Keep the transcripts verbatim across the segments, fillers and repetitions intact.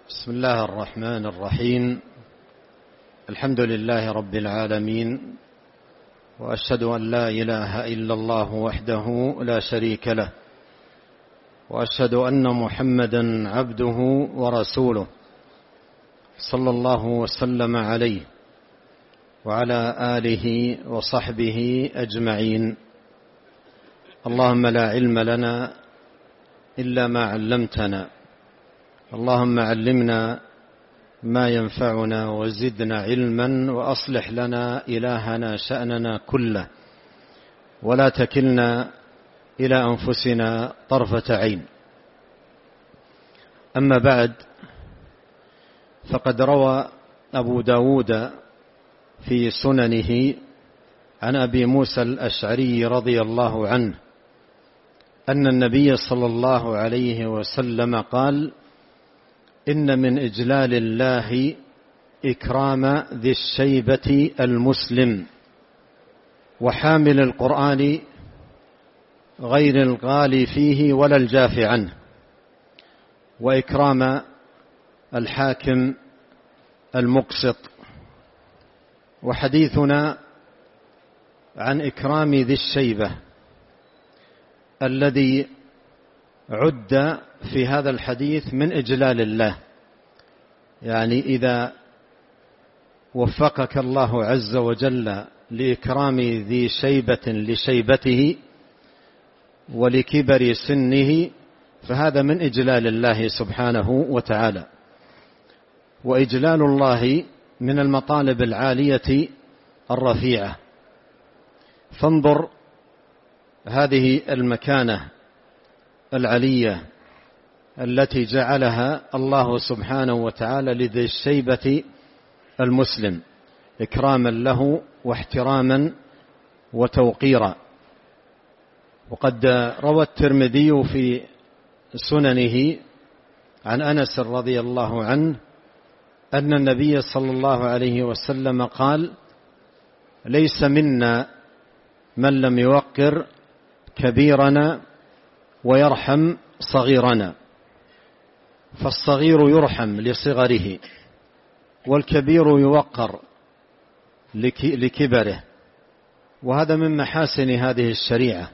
بسم الله الرحمن الرحيم. الحمد لله رب العالمين، وأشهد أن لا إله إلا الله وحده لا شريك له، وأشهد أن محمدا عبده ورسوله صلى الله وسلم عليه وعلى آله وصحبه أجمعين. اللهم لا علم لنا إلا ما علمتنا، اللهم علمنا ما ينفعنا وزدنا علما، وأصلح لنا إلهنا شأننا كله، ولا تكلنا إلى أنفسنا طرفة عين. أما بعد، فقد روى أبو داود في سننه عن أبي موسى الأشعري رضي الله عنه أن النبي صلى الله عليه وسلم قال: إن من إجلال الله إكرام ذي الشيبة المسلم، وحامل القرآن غير الغالي فيه ولا الجاف عنه، وإكرام الحاكم المقسط. وحديثنا عن إكرام ذي الشيبة الذي عد في هذا الحديث من إجلال الله، يعني إذا وفقك الله عز وجل لإكرام ذي شيبة لشيبته ولكبر سنه، فهذا من إجلال الله سبحانه وتعالى. وإجلال الله من المطالب العالية الرفيعة. فانظر هذه المكانة العلية التي جعلها الله سبحانه وتعالى لذي الشيبة المسلم، إكراما له واحتراما وتوقيرا. وقد روى الترمذي في سننه عن أنس رضي الله عنه أن النبي صلى الله عليه وسلم قال: ليس منا من لم يوقر كبيرنا ويرحم صغيرنا، فالصغير يرحم لصغره، والكبير يوقر لكبره. وهذا من محاسن هذه الشريعة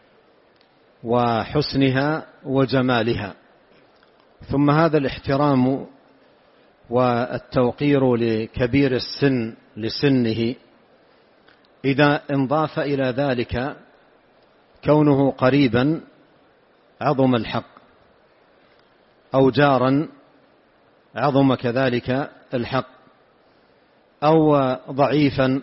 وحسنها وجمالها. ثم هذا الاحترام والتوقير لكبير السن لسنه، إذا انضاف إلى ذلك كونه قريبا عظم الحق، أو جارا عظم كذلك الحق، أو ضعيفا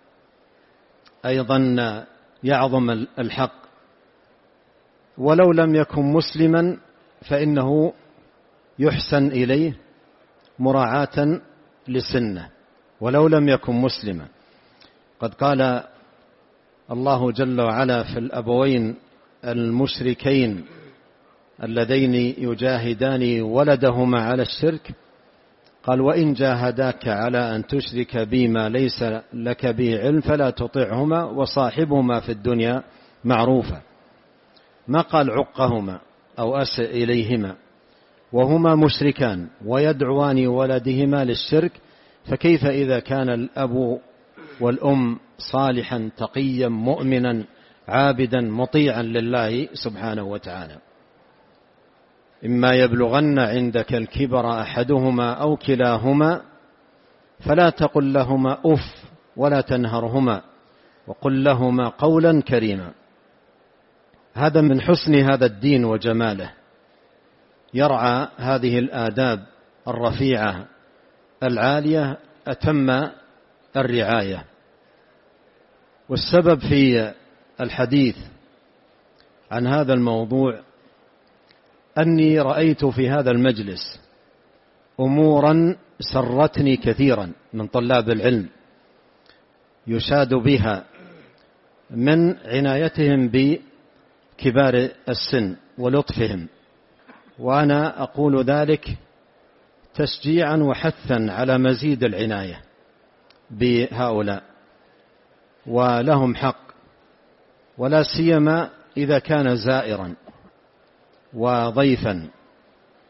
أيضا يعظم الحق. ولو لم يكن مسلما فإنه يحسن إليه مراعاة لسنه، ولو لم يكن مسلما. قد قال الله جل وعلا في الأبوين المشركين اللذين يجاهدان ولدهما على الشرك، قال: وإن جاهداك على أن تشرك بي ما ليس لك به علم فلا تطعهما وصاحبهما في الدنيا معروفا. ما قال عقهما أو أسئ إليهما، وهما مشركان ويدعوان ولدهما للشرك، فكيف إذا كان الأب والأم صالحا تقيا مؤمنا عابدا مطيعا لله سبحانه وتعالى. إما يبلغن عندك الكبر أحدهما أو كلاهما فلا تقل لهما أف ولا تنهرهما وقل لهما قولا كريما. هذا من حسن هذا الدين وجماله، يرعى هذه الآداب الرفيعة العالية أتم الرعاية. والسبب في الحديث عن هذا الموضوع أني رأيت في هذا المجلس أمورا سرتني كثيرا من طلاب العلم يشاد بها من عنايتهم بكبار السن ولطفهم، وأنا أقول ذلك تشجيعا وحثا على مزيد العناية بهؤلاء، ولهم حق، ولا سيما إذا كان زائرا وضيفا.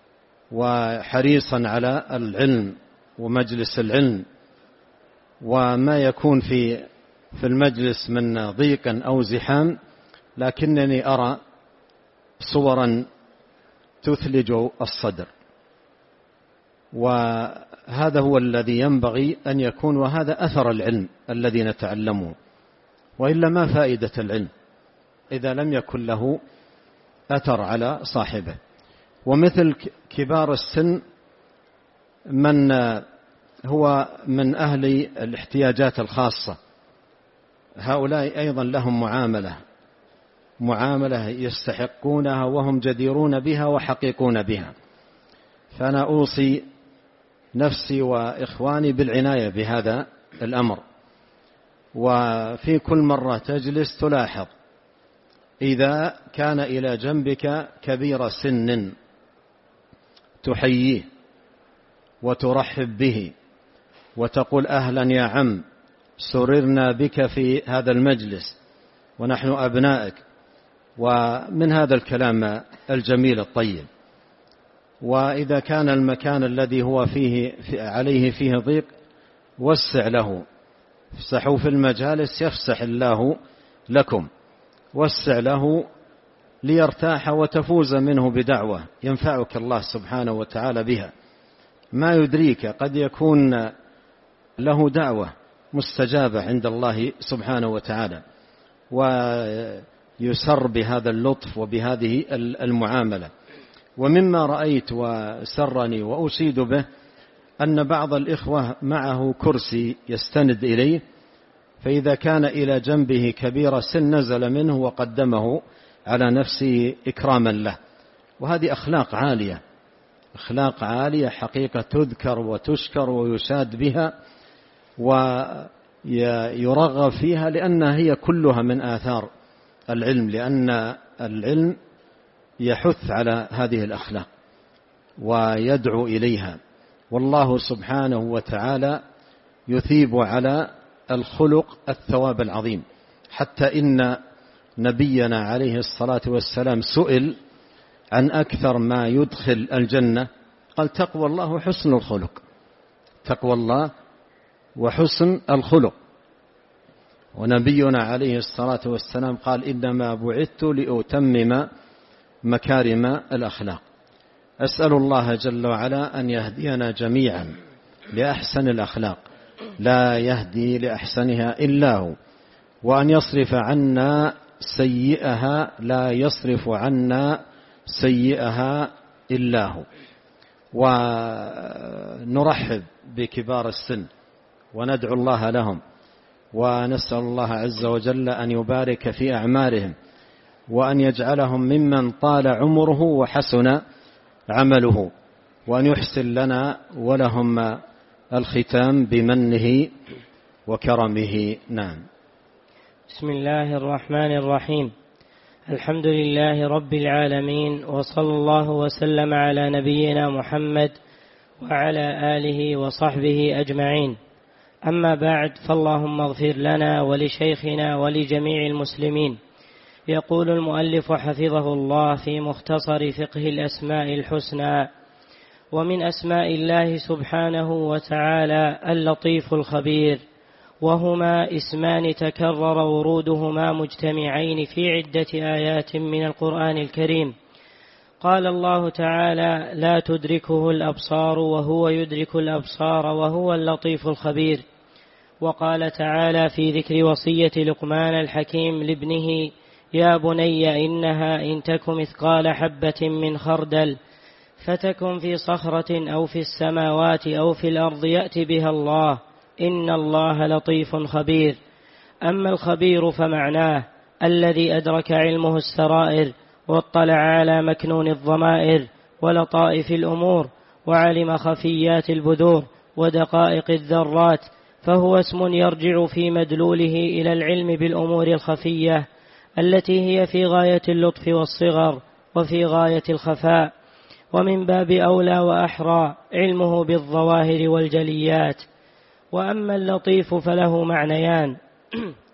وحريصا على العلم ومجلس العلم، وما يكون في في المجلس من ضيق أو زحام، لكنني أرى صورا تثلج الصدر، وهذا هو الذي ينبغي أن يكون، وهذا أثر العلم الذي نتعلمه، وإلا ما فائدة العلم إذا لم يكن له أثر على صاحبه. ومثل كبار السن من هو من أهل الاحتياجات الخاصة، هؤلاء أيضا لهم معاملة معاملة يستحقونها وهم جديرون بها وحقيقون بها. فأنا أوصي نفسي وإخواني بالعناية بهذا الأمر. وفي كل مرة تجلس تلاحظ إذا كان إلى جنبك كبير سن تحييه وترحب به وتقول أهلا يا عم، سررنا بك في هذا المجلس ونحن أبنائك، ومن هذا الكلام الجميل الطيب. وإذا كان المكان الذي هو فيه عليه فيه ضيق وسع له، افسحوا في المجالس يفسح الله لكم، وسع له ليرتاح وتفوز منه بدعوة ينفعك الله سبحانه وتعالى بها. ما يدريك قد يكون له دعوة مستجابة عند الله سبحانه وتعالى، ويسر بهذا اللطف وبهذه المعاملة. ومما رأيت وسرني وأشيد به أن بعض الإخوة معه كرسي يستند إليه، فإذا كان إلى جنبه كبير سن نزل منه وقدمه على نفسه إكراما له. وهذه أخلاق عالية، أخلاق عالية حقيقة تذكر وتشكر ويشاد بها ويرغب فيها، لأنها هي كلها من آثار العلم، لأن العلم يحث على هذه الأخلاق ويدعو إليها. والله سبحانه وتعالى يثيب على الخلق الثواب العظيم، حتى إن نبينا عليه الصلاة والسلام سئل عن أكثر ما يدخل الجنة، قال تقوى الله وحسن الخلق، تقوى الله وحسن الخلق. ونبينا عليه الصلاة والسلام قال إنما بعثت لأتمم مكارم الأخلاق. أسأل الله جل وعلا أن يهدينا جميعا لأحسن الأخلاق، لا يهدي لأحسنها إلا هو، وأن يصرف عنا سيئها، لا يصرف عنا سيئها إلا هو. ونرحب بكبار السن وندعو الله لهم، ونسأل الله عز وجل أن يبارك في أعمارهم، وأن يجعلهم ممن طال عمره وحسن عمله، وأن يحسن لنا ولهم الختام بمنه وكرمه. نعم. بسم الله الرحمن الرحيم. الحمد لله رب العالمين، وصلى الله وسلم على نبينا محمد وعلى آله وصحبه أجمعين. أما بعد، فاللهم اغفر لنا ولشيخنا ولجميع المسلمين. يقول المؤلف حفظه الله في مختصر فقه الأسماء الحسنى: ومن أسماء الله سبحانه وتعالى اللطيف الخبير، وهما اسمان تكرر ورودهما مجتمعين في عدة آيات من القرآن الكريم. قال الله تعالى: لا تدركه الأبصار وهو يدرك الأبصار وهو اللطيف الخبير. وقال تعالى في ذكر وصية لقمان الحكيم لابنه: يا بني إنها إن تك مثقال حبة من خردل فتكن في صخرة أو في السماوات أو في الأرض يأت بها الله إن الله لطيف خبير. أما الخبير فمعناه الذي أدرك علمه السرائر، واطلع على مكنون الضمائر ولطائف الأمور، وعلم خفيات البذور ودقائق الذرات، فهو اسم يرجع في مدلوله إلى العلم بالأمور الخفية التي هي في غاية اللطف والصغر وفي غاية الخفاء، ومن باب أولى وأحرى علمه بالظواهر والجليات. وأما اللطيف فله معنيان: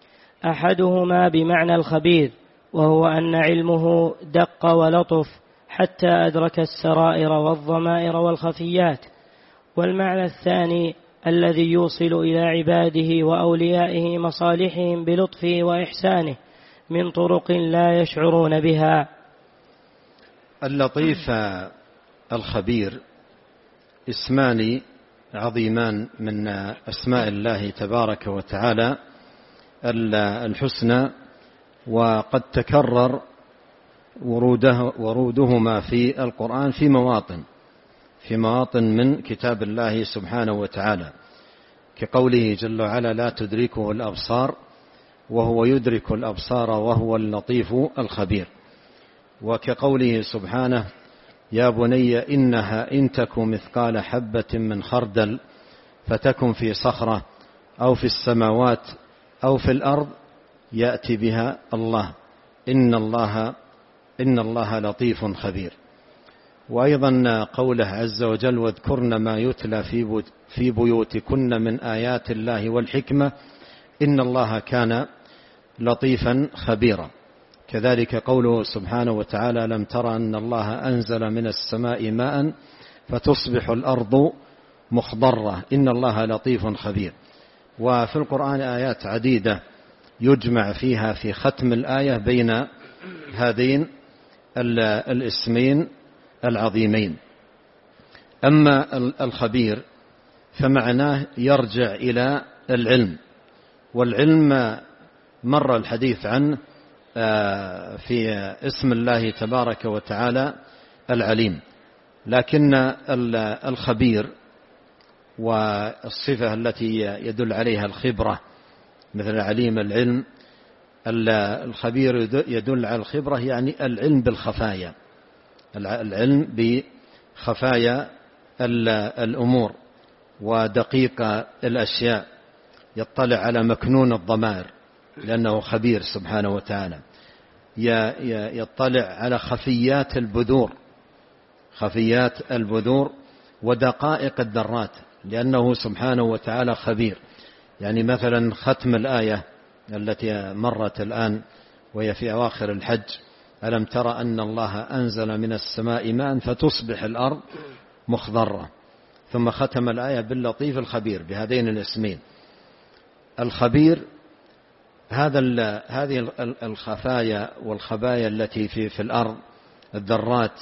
أحدهما بمعنى الخبير، وهو أن علمه دق ولطف حتى أدرك السرائر والضمائر والخفيات. والمعنى الثاني الذي يوصل إلى عباده وأوليائه مصالحهم بلطفه وإحسانه من طرق لا يشعرون بها. اللطيف الخبير اسمان عظيمان من أسماء الله تبارك وتعالى الحسنى، وقد تكرر وروده ورودهما في القرآن في مواطن في مواطن من كتاب الله سبحانه وتعالى، كقوله جل وعلا: لا تدركه الأبصار وهو يدرك الأبصار وهو اللطيف الخبير. وكقوله سبحانه: يا بني إنها إن تك مثقال حبة من خردل فتكن في صخرة أو في السماوات أو في الأرض يأتي بها الله إن الله إن الله لطيف خبير. وأيضا قوله عز وجل: واذكرن ما يتلى في بيوتكن من آيات الله والحكمة إن الله كان لطيفا خبيرا. كذلك قوله سبحانه وتعالى: لم تر أن الله أنزل من السماء ماء فتصبح الأرض مخضرة إن الله لطيف خبير. وفي القرآن آيات عديدة يجمع فيها في ختم الآية بين هذين الاسمين العظيمين. أما الخبير فمعناه يرجع إلى العلم، والعلم مر الحديث عنه في اسم الله تبارك وتعالى العليم، لكن الخبير والصفة التي يدل عليها الخبرة مثل عليم العلم، الخبير يدل على الخبرة يعني العلم بالخفايا، العلم بخفايا الأمور ودقيق الأشياء، يطلع على مكنون الضمائر لأنه خبير سبحانه وتعالى، يطلع على خفيات البذور خفيات البذور ودقائق الذرات لأنه سبحانه وتعالى خبير. يعني مثلا ختم الآية التي مرت الآن وهي في أواخر الحج: ألم تر أن الله أنزل من السماء ماء فتصبح الأرض مخضرة، ثم ختم الآية باللطيف الخبير بهذين الاسمين. الخبير هذا هذه الخفايا والخبايا التي في في الأرض الذرات،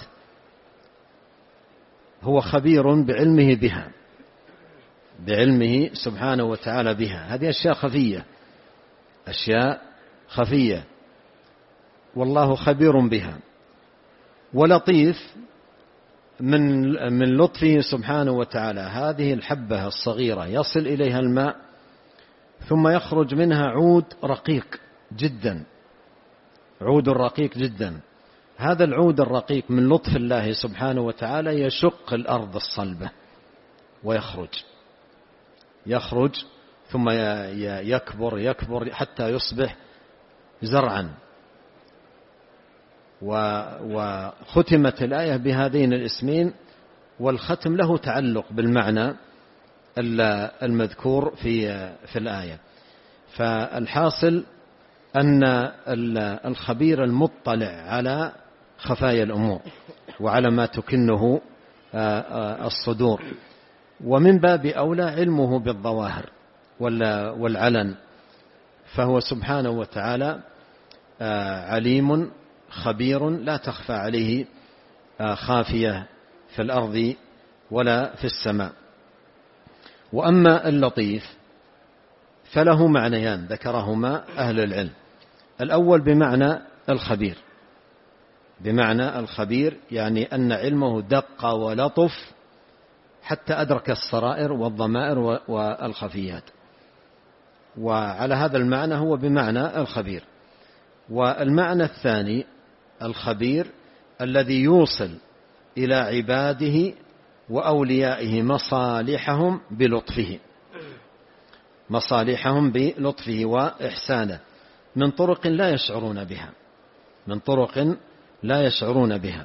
هو خبير بعلمه بها بعلمه سبحانه وتعالى بها. هذه أشياء خفية أشياء خفية والله خبير بها. ولطيف من من لطفه سبحانه وتعالى هذه الحبة الصغيرة يصل إليها الماء ثم يخرج منها عود رقيق جدا عود رقيق جدا هذا العود الرقيق من لطف الله سبحانه وتعالى يشق الأرض الصلبة ويخرج يخرج ثم يكبر يكبر حتى يصبح زرعا. وختمت الآية بهذين الاسمين، والختم له تعلق بالمعنى المذكور في في الآية. فالحاصل أن الخبير المطلع على خفايا الأمور وعلى ما تكنه الصدور، ومن باب أولى علمه بالظواهر والعلن، فهو سبحانه وتعالى عليم خبير لا تخفى عليه خافية في الأرض ولا في السماء. وأما اللطيف فله معنيان ذكرهما أهل العلم. الأول بمعنى الخبير بمعنى الخبير يعني أن علمه دق ولطف حتى أدرك السرائر والضمائر والخفيات، وعلى هذا المعنى هو بمعنى الخبير. والمعنى الثاني الخبير الذي يوصل إلى عباده وأوليائه مصالحهم بلطفه مصالحهم بلطفه وإحسانه من طرق لا يشعرون بها من طرق لا يشعرون بها.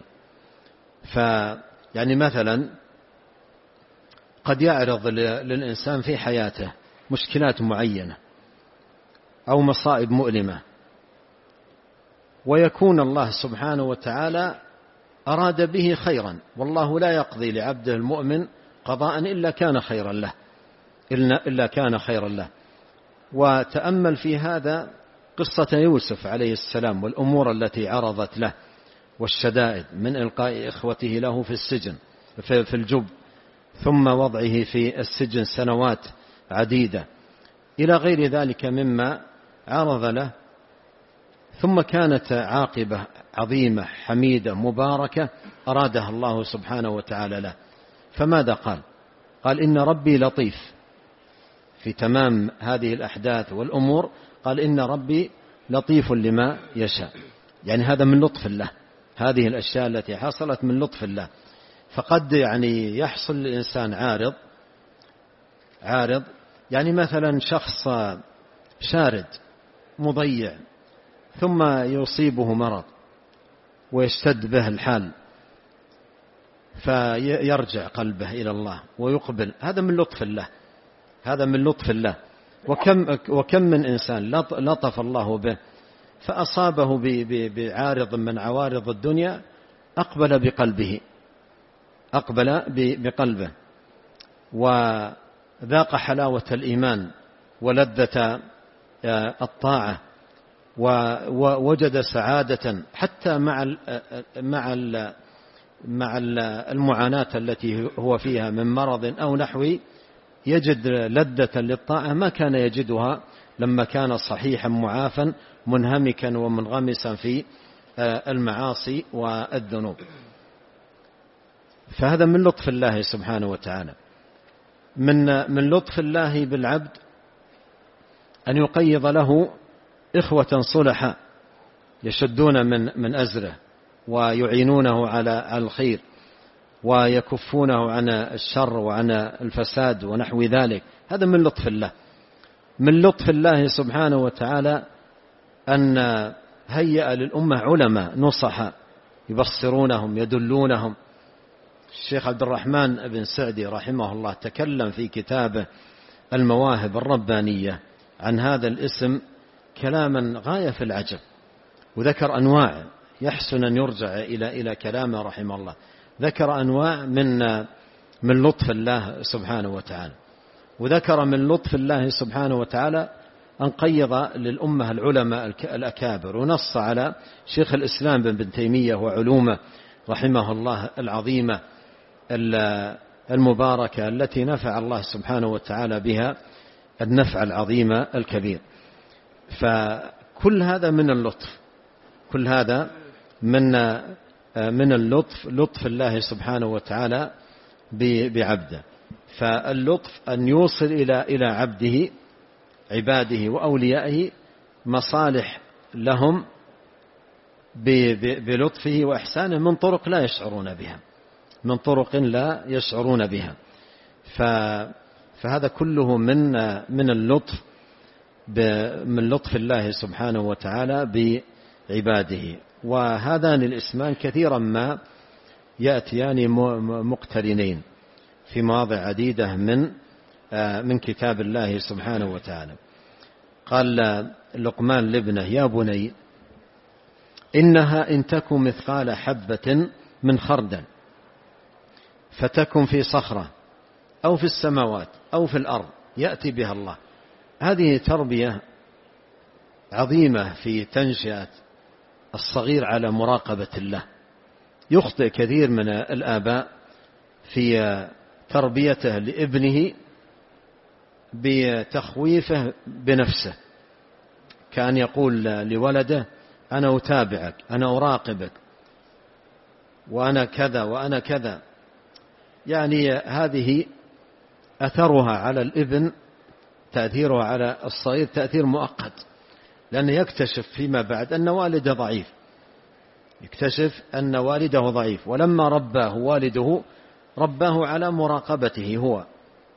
فيعني مثلا قد يعرض للإنسان في حياته مشكلات معينة أو مصائب مؤلمة، ويكون الله سبحانه وتعالى أراد به خيرا، والله لا يقضي لعبده المؤمن قضاء إلا كان خيرا له إلا كان خيرا له. وتأمل في هذا قصة يوسف عليه السلام والأمور التي عرضت له والشدائد، من إلقاء إخوته له في السجن في الجب، ثم وضعه في السجن سنوات عديدة، إلى غير ذلك مما عرض له. ثم كانت عاقبة عظيمة حميدة مباركة أرادها الله سبحانه وتعالى له. فماذا قال؟ قال إن ربي لطيف. في تمام هذه الأحداث والأمور قال إن ربي لطيف لما يشاء، يعني هذا من لطف الله، هذه الأشياء التي حصلت من لطف الله. فقد يعني يحصل للإنسان عارض عارض يعني مثلا شخص شارد مضيع ثم يصيبه مرض ويشتد به الحال فيرجع قلبه إلى الله ويقبل، هذا من لطف الله، هذا من لطف الله. وكم, وكم من إنسان لطف الله به فأصابه بعارض من عوارض الدنيا أقبل بقلبه أقبل بقلبه وذاق حلاوة الإيمان ولذة الطاعة ووجد سعادة حتى مع مع مع المعاناة التي هو فيها من مرض أو نحوه، يجد لذة للطاعة ما كان يجدها لما كان صحيحا معافا منهمكا ومنغمسا في المعاصي والذنوب. فهذا من لطف الله سبحانه وتعالى. من من لطف الله بالعبد أن يقيض له إخوة صلحاء يشدون من من أزره ويعينونه على الخير ويكفونه عن الشر وعن الفساد ونحو ذلك، هذا من لطف الله. من لطف الله سبحانه وتعالى أن هيأ للأمة علماء نصحاء يبصرونهم يدلونهم. الشيخ عبد الرحمن بن سعدي رحمه الله تكلم في كتابه المواهب الربانية عن هذا الاسم كلاما غاية في العجب، وذكر أنواع يحسن أن يرجع إلى إلى كلامه رحمه الله. ذكر أنواع من من لطف الله سبحانه وتعالى، وذكر من لطف الله سبحانه وتعالى أن قيض للأمة العلماء الأكابر، ونص على شيخ الإسلام بن تيمية وعلومه رحمه الله العظيمة المباركة التي نفع الله سبحانه وتعالى بها النفع العظيم الكبير. فكل هذا من اللطف، كل هذا من من اللطف، لطف الله سبحانه وتعالى بعبده. فاللطف أن يوصل إلى إلى عبده عباده وأوليائه مصالح لهم بلطفه وإحسانه من طرق لا يشعرون بها من طرق لا يشعرون بها فهذا كله من من اللطف من لطف الله سبحانه وتعالى بعباده. وهذان الاسمان كثيرا ما يأتيان مقترنين في مواضع عديدة من من كتاب الله سبحانه وتعالى. قال لقمان لابنه: يا بني إنها إن تكن مثقال حبة من خردل فتكن في صخرة أو في السماوات أو في الأرض يأتي بها الله. هذه تربية عظيمة في تنشئة الصغير على مراقبة الله. يخطئ كثير من الآباء في تربيته لابنه بتخويفه بنفسه، كان يقول لولده: أنا أتابعك، أنا أراقبك، وأنا كذا وأنا كذا. يعني هذه أثرها على الابن، تأثيرها على الصغير تأثير مؤقت، لأنه يكتشف فيما بعد أن والده ضعيف، يكتشف أن والده ضعيف، ولما رباه والده رباه على مراقبته هو.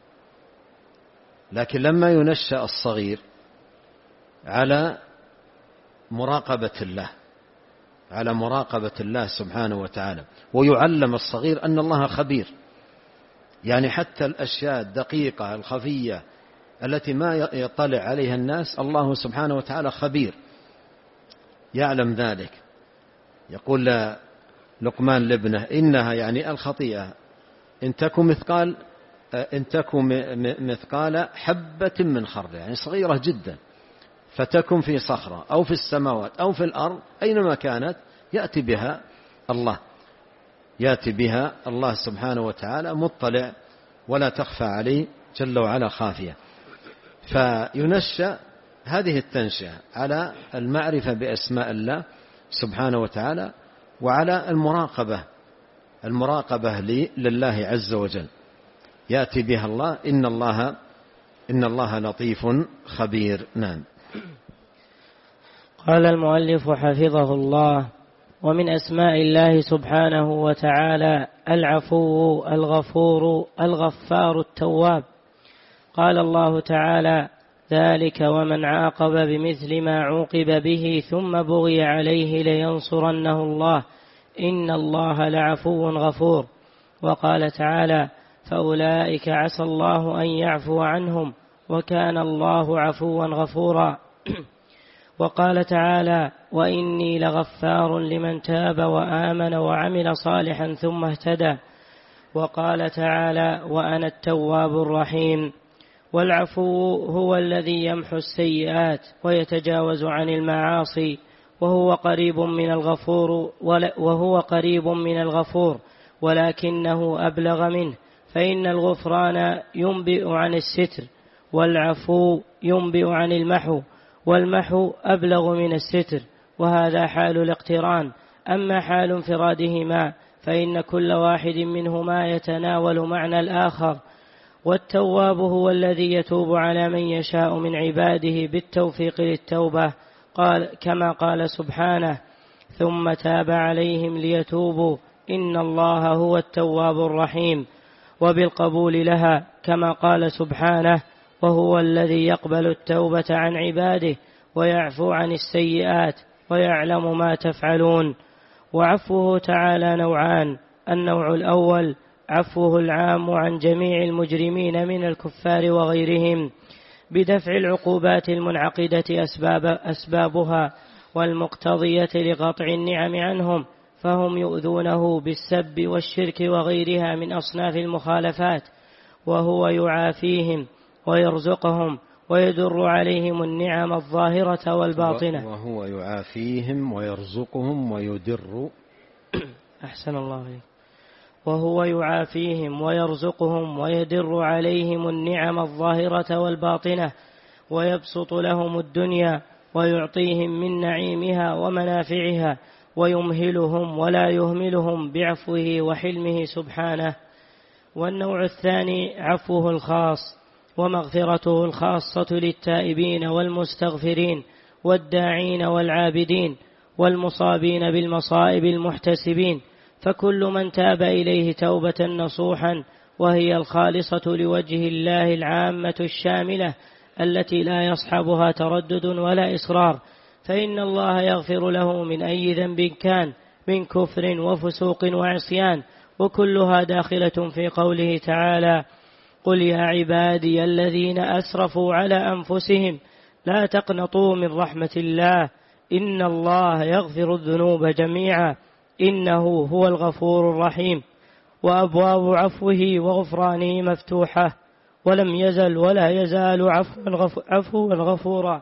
لكن لما ينشأ الصغير على مراقبة الله على مراقبة الله سبحانه وتعالى، ويعلم الصغير أن الله خبير، يعني حتى الأشياء الدقيقة الخفية التي ما يطلع عليها الناس الله سبحانه وتعالى خبير، يعلم ذلك. يقول لقمان لابنه إنها يعني الخطيئة إن تكن مثقال إن تكن مثقال حبة من خردل، يعني صغيرة جدا، فتكن في صخرة أو في السماوات أو في الأرض أينما كانت يأتي بها الله يأتي بها الله سبحانه وتعالى مطلع ولا تخفى عليه جل وعلا خافية. فينشأ هذه التنشئة على المعرفة بأسماء الله سبحانه وتعالى وعلى المراقبة المراقبة لله عز وجل يأتي بها الله إن الله إن الله لطيف خبير. نعم. قال المؤلف حفظه الله: ومن أسماء الله سبحانه وتعالى العفو الغفور الغفار التواب. قال الله تعالى: ذلك ومن عاقب بمثل ما عوقب به ثم بغي عليه لينصرنه الله إن الله لعفو غفور. وقال تعالى: فأولئك عسى الله أن يعفو عنهم وكان الله عفوا غفورا. وقال تعالى: وإني لغفار لمن تاب وآمن وعمل صالحا ثم اهتدى. وقال تعالى: وأنا التواب الرحيم. والعفو هو الذي يمحو السيئات ويتجاوز عن المعاصي وهو قريب من الغفور وهو قريب من الغفور ولكنه أبلغ منه، فإن الغفران ينبئ عن الستر والعفو ينبئ عن المحو، والمحو أبلغ من الستر، وهذا حال الاقتران. أما حال انفرادهما فإن كل واحد منهما يتناول معنى الآخر. والتواب هو الذي يتوب على من يشاء من عباده بالتوفيق للتوبة، قال كما قال سبحانه: ثم تاب عليهم ليتوبوا إن الله هو التواب الرحيم، وبالقبول لها كما قال سبحانه: وهو الذي يقبل التوبة عن عباده ويعفو عن السيئات ويعلم ما تفعلون. وعفوه تعالى نوعان: النوع الأول عفوه العام عن جميع المجرمين من الكفار وغيرهم بدفع العقوبات المنعقدة أسباب أسبابها والمقتضية لقطع النعم عنهم، فهم يؤذونه بالسب والشرك وغيرها من أصناف المخالفات، وهو يعافيهم ويرزقهم ويدر عليهم النعم الظاهرة والباطنة. وهو يعافيهم ويرزقهم ويدر أحسن الله عليك. وهو يعافيهم ويرزقهم ويدر عليهم النعم الظاهرة والباطنة ويبسط لهم الدنيا ويعطيهم من نعيمها ومنافعها ويمهلهم ولا يهملهم بعفوه وحلمه سبحانه. والنوع الثاني عفوه الخاص ومغفرته الخاصة للتائبين والمستغفرين والداعين والعابدين والمصابين بالمصائب المحتسبين، فكل من تاب إليه توبة نصوحا وهي الخالصة لوجه الله العامة الشاملة التي لا يصحبها تردد ولا إصرار، فإن الله يغفر له من أي ذنب كان من كفر وفسوق وعصيان، وكلها داخلة في قوله تعالى: قل يا عبادي الذين أسرفوا على أنفسهم لا تقنطوا من رحمة الله إن الله يغفر الذنوب جميعا إنه هو الغفور الرحيم. وأبواب عفوه وغفرانه مفتوحة ولم يزل ولا يزال عفوا غفورا،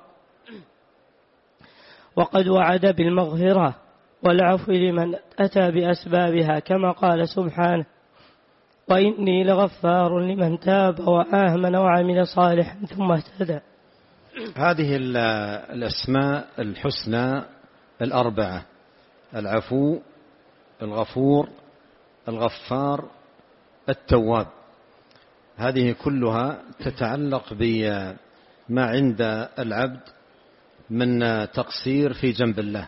وقد وعد بالمغفرة والعفو لمن أتى بأسبابها كما قال سبحانه: وإني لغفار لمن تاب وآمن وعمل صالحا ثم اهتدى. هذه الأسماء الحسنى الأربعة: العفو الغفور الغفار التواب، هذه كلها تتعلق بما عند العبد من تقصير في جنب الله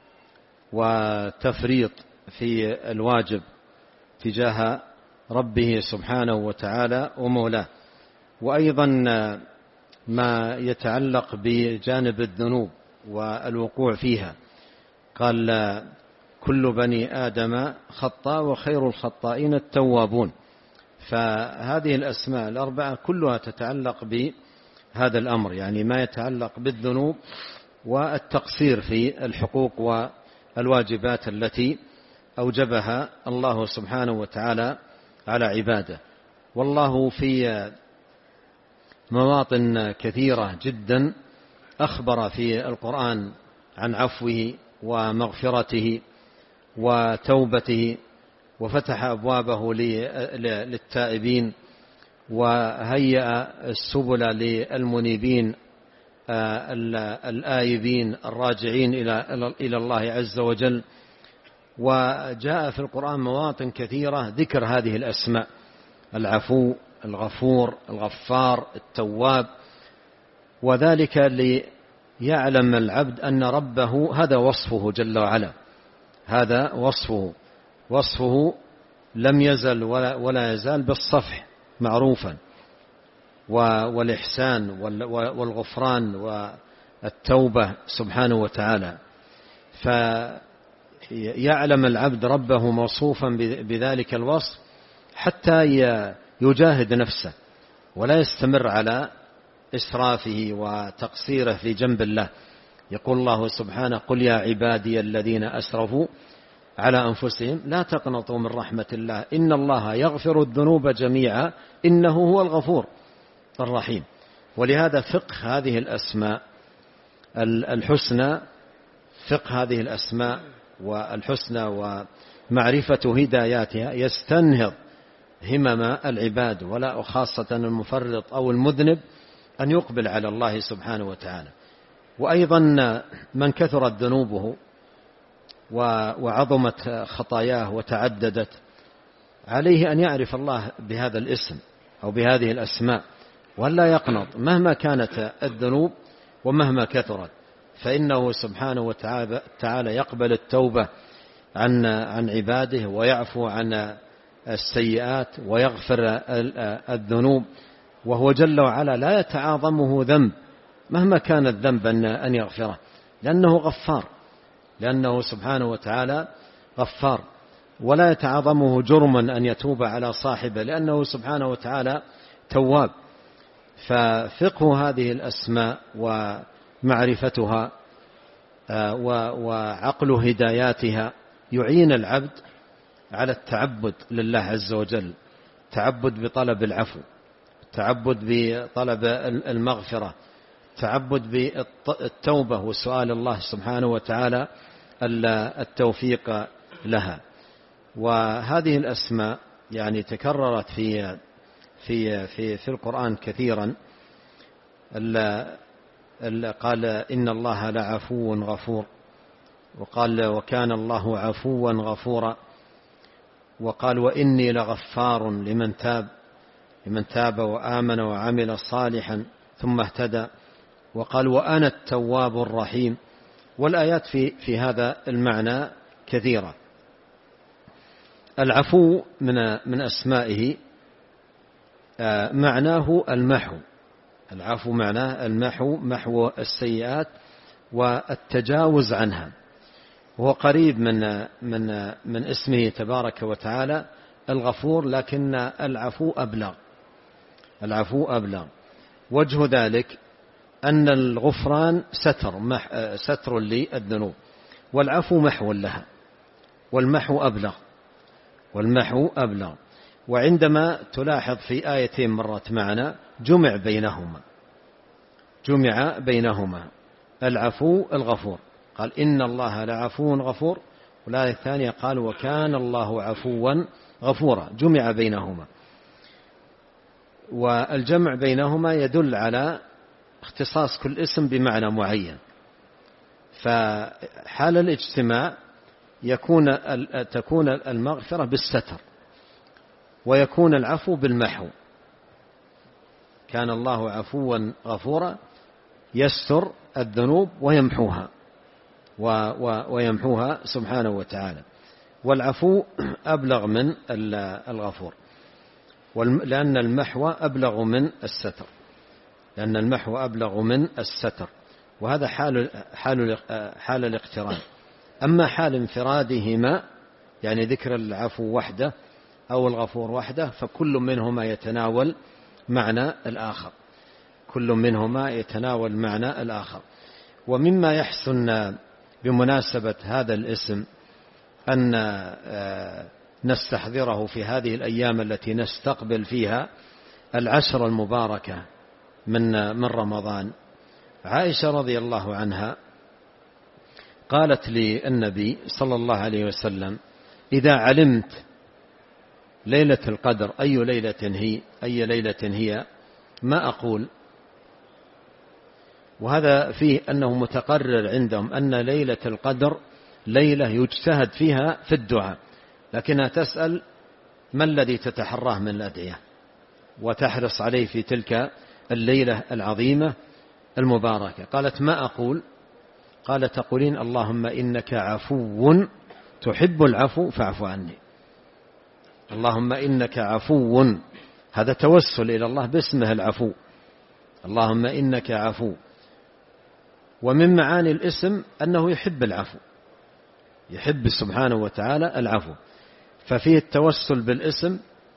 وتفريط في الواجب تجاه ربه سبحانه وتعالى ومولاه، وأيضا ما يتعلق بجانب الذنوب والوقوع فيها. قال: كل بني آدم خطاء وخير الخطائين التوابون. فهذه الأسماء الأربعة كلها تتعلق بهذا الأمر، يعني ما يتعلق بالذنوب والتقصير في الحقوق والواجبات التي أوجبها الله سبحانه وتعالى على عباده. والله في مواطن كثيرة جدا أخبر في القرآن عن عفوه ومغفرته وتوبته، وفتح أبوابه للتائبين، وهيأ السبل للمنيبين الآيبين الراجعين إلى الله عز وجل. وجاء في القرآن مواطن كثيرة ذكر هذه الأسماء: العفو، الغفور، الغفار، التواب. وذلك ليعلم العبد أن ربه هذا وصفه جل وعلا، هذا وصفه وصفه لم يزل ولا, ولا يزال بالصفح معروفا، والإحسان والغفران والتوبة سبحانه وتعالى. فيعلم العبد ربه موصوفا بذلك الوصف حتى يجاهد نفسه ولا يستمر على إسرافه وتقصيره في جنب الله. يقول الله سبحانه: قل يا عبادي الذين أسرفوا على أنفسهم لا تقنطوا من رحمة الله إن الله يغفر الذنوب جميعا إنه هو الغفور الرحيم. ولهذا فقه هذه الأسماء الحسنى فقه هذه الأسماء والحسنى ومعرفة هداياتها يستنهض همم العباد، ولا خاصة المفرط أو المذنب، أن يقبل على الله سبحانه وتعالى. وأيضا من كثرت ذنوبه وعظمت خطاياه وتعددت، عليه أن يعرف الله بهذا الاسم أو بهذه الأسماء، ولا يقنط مهما كانت الذنوب ومهما كثرت، فإنه سبحانه وتعالى يقبل التوبة عن عن عباده، ويعفو عن السيئات، ويغفر الذنوب. وهو جل وعلا لا يتعاظمه ذنب مهما كان الذنب أن يغفره، لأنه غفار، لأنه سبحانه وتعالى غفار. ولا يتعاظمه جرما أن يتوب على صاحبه، لأنه سبحانه وتعالى تواب. ففقه هذه الأسماء ومعرفتها وعقل هداياتها يعين العبد على التعبد لله عز وجل، تعبد بطلب العفو، تعبد بطلب المغفرة، تعبد بالتوبة وسؤال الله سبحانه وتعالى التوفيق لها. وهذه الأسماء يعني تكررت في في في في القرآن كثيرا. قال: إن الله لعفو غفور، وقال: وكان الله عفوا غفورا، وقال: وإني لغفار لمن تاب لمن تاب وآمن وعمل صالحا ثم اهتدى، وقال: وأنا التواب الرحيم. والآيات في في هذا المعنى كثيرة. العفو من من أسمائه معناه المحو، العفو معناه المحو، محو السيئات والتجاوز عنها، وهو قريب من من من اسمه تبارك وتعالى الغفور، لكن العفو أبلغ، العفو أبلغ. وجه ذلك أن الغفران ستر ستر للذنوب، والعفو محو لها، والمحو أبلغ، والمحو أبلغ. وعندما تلاحظ في آيتين مرت معنا جمع بينهما، جمع بينهما العفو الغفور. قال: إن الله لعفو غفور، والآية الثانية قال: وكان الله عفوا غفورا، جمع بينهما. والجمع بينهما يدل على اختصاص كل اسم بمعنى معين. فحال الاجتماع يكون تكون المغفرة بالستر، ويكون العفو بالمحو. كان الله عفوا غفورا، يستر الذنوب ويمحوها ويمحوها سبحانه وتعالى. والعفو أبلغ من الغفور، لأن المحو أبلغ من الستر، لأن المحو أبلغ من الستر. وهذا حال حال حال الاقتران. أما حال انفرادهما، يعني ذكر العفو وحده أو الغفور وحده، فكل منهما يتناول معنى الآخر، كل منهما يتناول معنى الآخر. ومما يحسن بمناسبة هذا الاسم أن نستحضره في هذه الأيام التي نستقبل فيها العشر المباركة من من رمضان. عائشة رضي الله عنها قالت للنبي صلى الله عليه وسلم: إذا علمت ليلة القدر أي ليلة هي أي ليلة هي ما أقول؟ وهذا فيه أنه متقرر عندهم أن ليلة القدر ليلة يجتهد فيها في الدعاء، لكنها تسأل ما الذي تتحراه من الأدعية وتحرص عليه في تلك الليلة العظيمة المباركة. قالت: ما أقول؟ قال: تقولين اللهم إنك عفو تحب العفو فاعف عني. اللهم إنك عفو، هذا توسل إلى الله باسمه العفو. اللهم إنك عفو، ومن معاني الاسم أنه يحب العفو، يحب سبحانه وتعالى العفو، ففيه التوسل بالاسم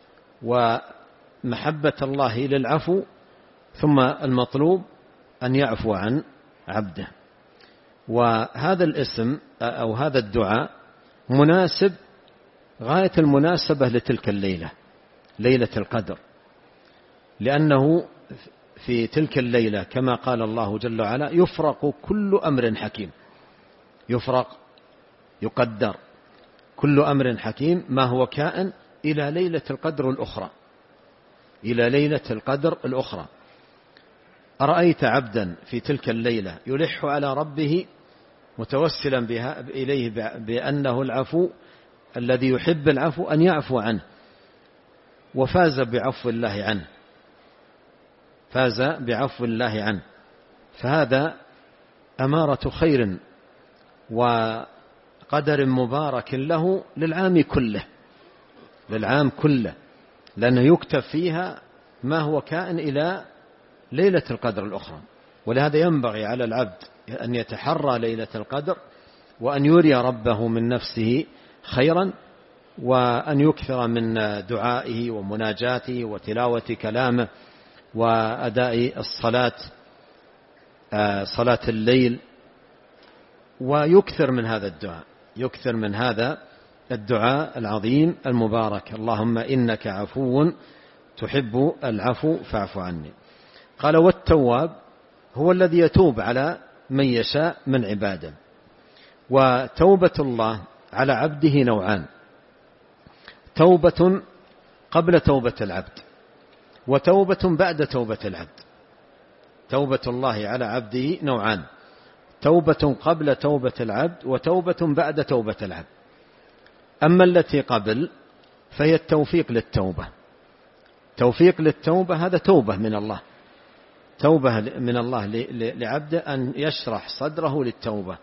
ومحبة الله للعفو، ثم المطلوب أن يعفو عن عبده. وهذا الاسم أو هذا الدعاء مناسب غاية المناسبة لتلك الليلة، ليلة القدر، لأنه في تلك الليلة كما قال الله جل وعلا: يفرق كل أمر حكيم. يفرق يقدر كل أمر حكيم ما هو كائن إلى ليلة القدر الأخرى، إلى ليلة القدر الأخرى. أرأيت عبدا في تلك الليلة يلح على ربه متوسلا بها إليه بأنه العفو الذي يحب العفو أن يعفو عنه، وفاز بعفو الله عنه، فاز بعفو الله عنه، فهذا أمارة خير وقدر مبارك له للعام كله، للعام كله، لأنه يكتب فيها ما هو كائن إلى ليلة القدر الأخرى. ولهذا ينبغي على العبد أن يتحرى ليلة القدر، وأن يري ربه من نفسه خيرا، وأن يكثر من دعائه ومناجاته وتلاوة كلامه وأداء الصلاة صلاة الليل، ويكثر من هذا الدعاء، يكثر من هذا الدعاء العظيم المبارك: اللهم إنك عفو تحب العفو فاعف عني. قال: والتواب هو الذي يتوب على من يشاء من عباده. وتوبة الله على عبده نوعان: توبة قبل توبة العبد، وتوبة بعد توبة العبد. توبة الله على عبده نوعان: توبة قبل توبة العبد، وتوبة بعد توبة العبد. أما التي قبل فهي التوفيق للتوبة. توفيق للتوبة هذا توبة من الله، توبة من الله لعبده أن يشرح صدره للتوبة.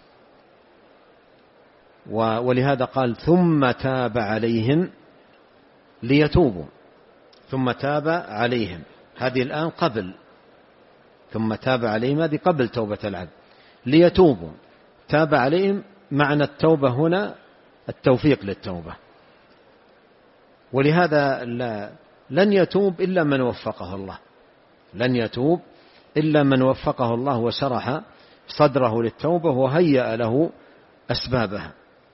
ولهذا قال: ثم تاب عليهم ليتوبوا. ثم تاب عليهم، هذه الآن قبل، ثم تاب عليهم هذه قبل توبة العبد، ليتوبوا. تاب عليهم معنى التوبة هنا التوفيق للتوبة. ولهذا لن يتوب إلا من وفقه الله، لن يتوب إلا من وفقه الله وشرح صدره للتوبة وهيأ له أسبابها.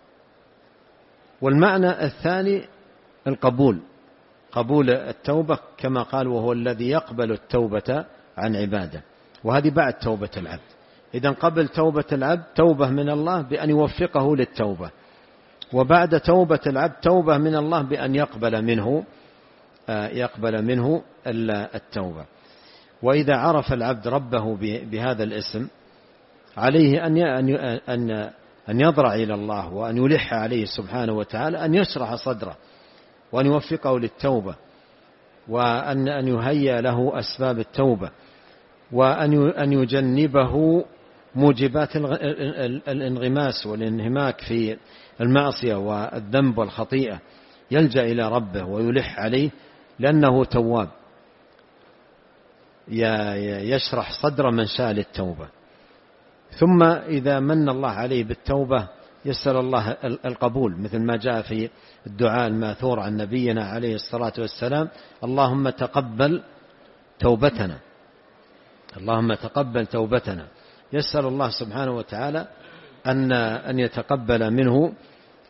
والمعنى الثاني القبول، قبول التوبة كما قال: وهو الذي يقبل التوبة عن عباده. وهذه بعد توبة العبد. إذن قبل توبة العبد توبة من الله بأن يوفقه للتوبة، وبعد توبة العبد توبة من الله بأن يقبل منه يقبل منه التوبة. وإذا عرف العبد ربه بهذا الاسم عليه أن أن يضرع إلى الله، وأن يلح عليه سبحانه وتعالى، أن يشرح صدره، وأن يوفقه للتوبة، وأن أن يهيئ له أسباب التوبة، وأن أن يجنبه موجبات الانغماس والانهماك في المعصية والذنب والخطيئة، يلجأ إلى ربه ويلح عليه لأنه تواب، يشرح صدر من شاء للتوبة. ثم إذا من الله عليه بالتوبة يسأل الله القبول، مثل ما جاء في الدعاء الماثور عن نبينا عليه الصلاة والسلام: اللهم تقبل توبتنا، اللهم تقبل توبتنا. يسأل الله سبحانه وتعالى أن أن يتقبل منه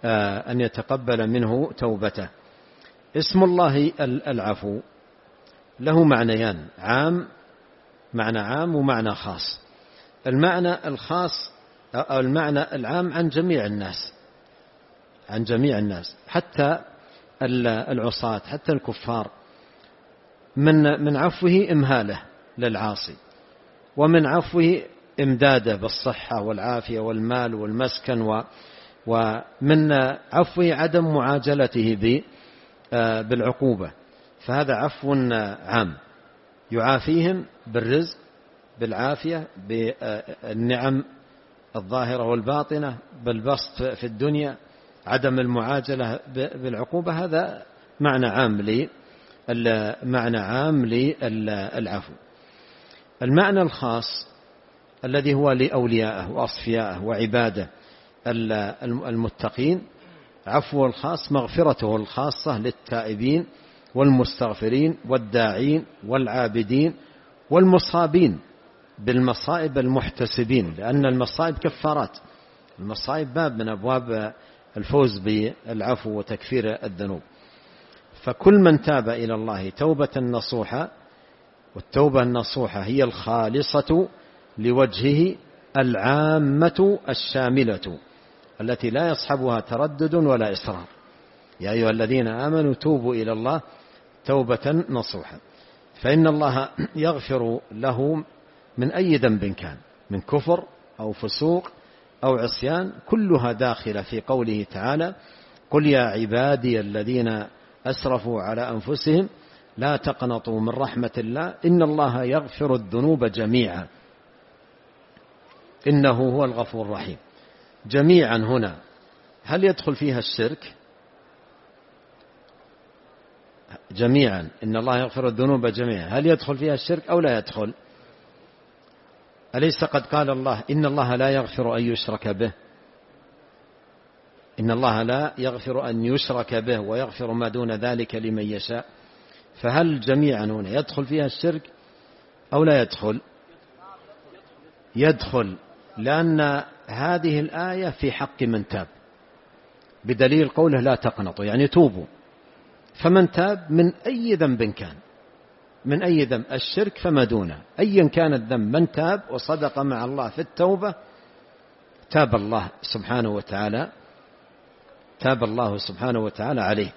أن يتقبل منه توبته. اسم الله العفو له معنيان، عام، معنى عام ومعنى خاص. المعنى الخاص أو المعنى العام عن جميع الناس، عن جميع الناس حتى العصاة حتى الكفار. من من عفوه إمهاله للعاصي، ومن عفوه إمداده بالصحة والعافية والمال والمسكن، و ومن عفوه عدم معاجلته بالعقوبة. فهذا عفو عام يعافيهم بالرزق، بالعافية، بالنعم الظاهرة والباطنة، بالبسط في الدنيا، عدم المعاجلة بالعقوبة. هذا معنى عام لي معنى عام للعفو. المعنى الخاص الذي هو لأوليائه وأصفيائه وعباده المتقين، عفو الخاص مغفرته الخاصة للتائبين والمستغفرين والداعين والعابدين والمصابين بالمصائب المحتسبين، لأن المصائب كفارات. المصائب باب من أبواب الفوز بالعفو وتكفير الذنوب. فكل من تاب إلى الله توبة نصوحة، والتوبة النصوحة هي الخالصة لوجهه العامة الشاملة التي لا يصحبها تردد ولا إصرار. يا أيها الذين آمنوا توبوا إلى الله توبة نصوحة، فإن الله يغفر له من أي ذنب كان، من كفر أو فسوق أو عصيان، كلها داخلة في قوله تعالى: قل يا عبادي الذين أسرفوا على أنفسهم لا تقنطوا من رحمة الله إن الله يغفر الذنوب جميعا إنه هو الغفور الرحيم. جميعا هنا هل يدخل فيها الشرك؟ جميعا إن الله يغفر الذنوب جميعا، هل يدخل فيها الشرك أو لا يدخل؟ أليس قد قال الله: إن الله لا يغفر أن يشرك به، إن الله لا يغفر أن يشرك به ويغفر ما دون ذلك لمن يشاء. فهل جميعا هنا يدخل فيها الشرك أو لا يدخل؟ يدخل، لأن هذه الآية في حق من تاب، بدليل قوله لا تقنطوا، يعني توبوا. فمن تاب من أي ذنب كان، من أي ذنب، الشرك فما دونه، أيا كان الذنب، من تاب وصدق مع الله في التوبة تاب الله سبحانه وتعالى تاب الله سبحانه وتعالى عليه.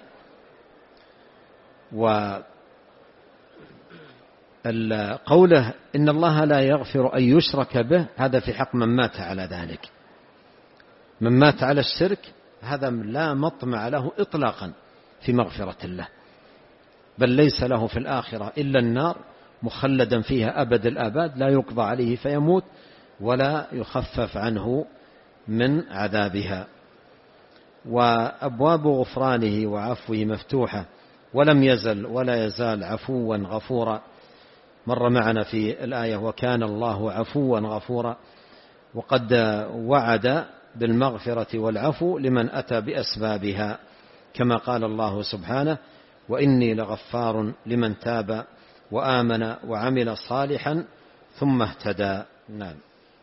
وقوله إن الله لا يغفر أن يشرك به، هذا في حق من مات على ذلك. من مات على الشرك هذا لا مطمع له إطلاقا في مغفرة الله، بل ليس له في الآخرة إلا النار مخلدا فيها أبد الآباد، لا يقضى عليه فيموت ولا يخفف عنه من عذابها. وأبواب غفرانه وعفوه مفتوحة، ولم يزل ولا يزال عفوا غفورا. مر معنا في الآية: وكان الله عفوا غفورا. وقد وعد بالمغفرة والعفو لمن أتى بأسبابها، كما قال الله سبحانه: وإني لغفار لمن تاب وآمن وعمل صالحا ثم اهتدى. نعم.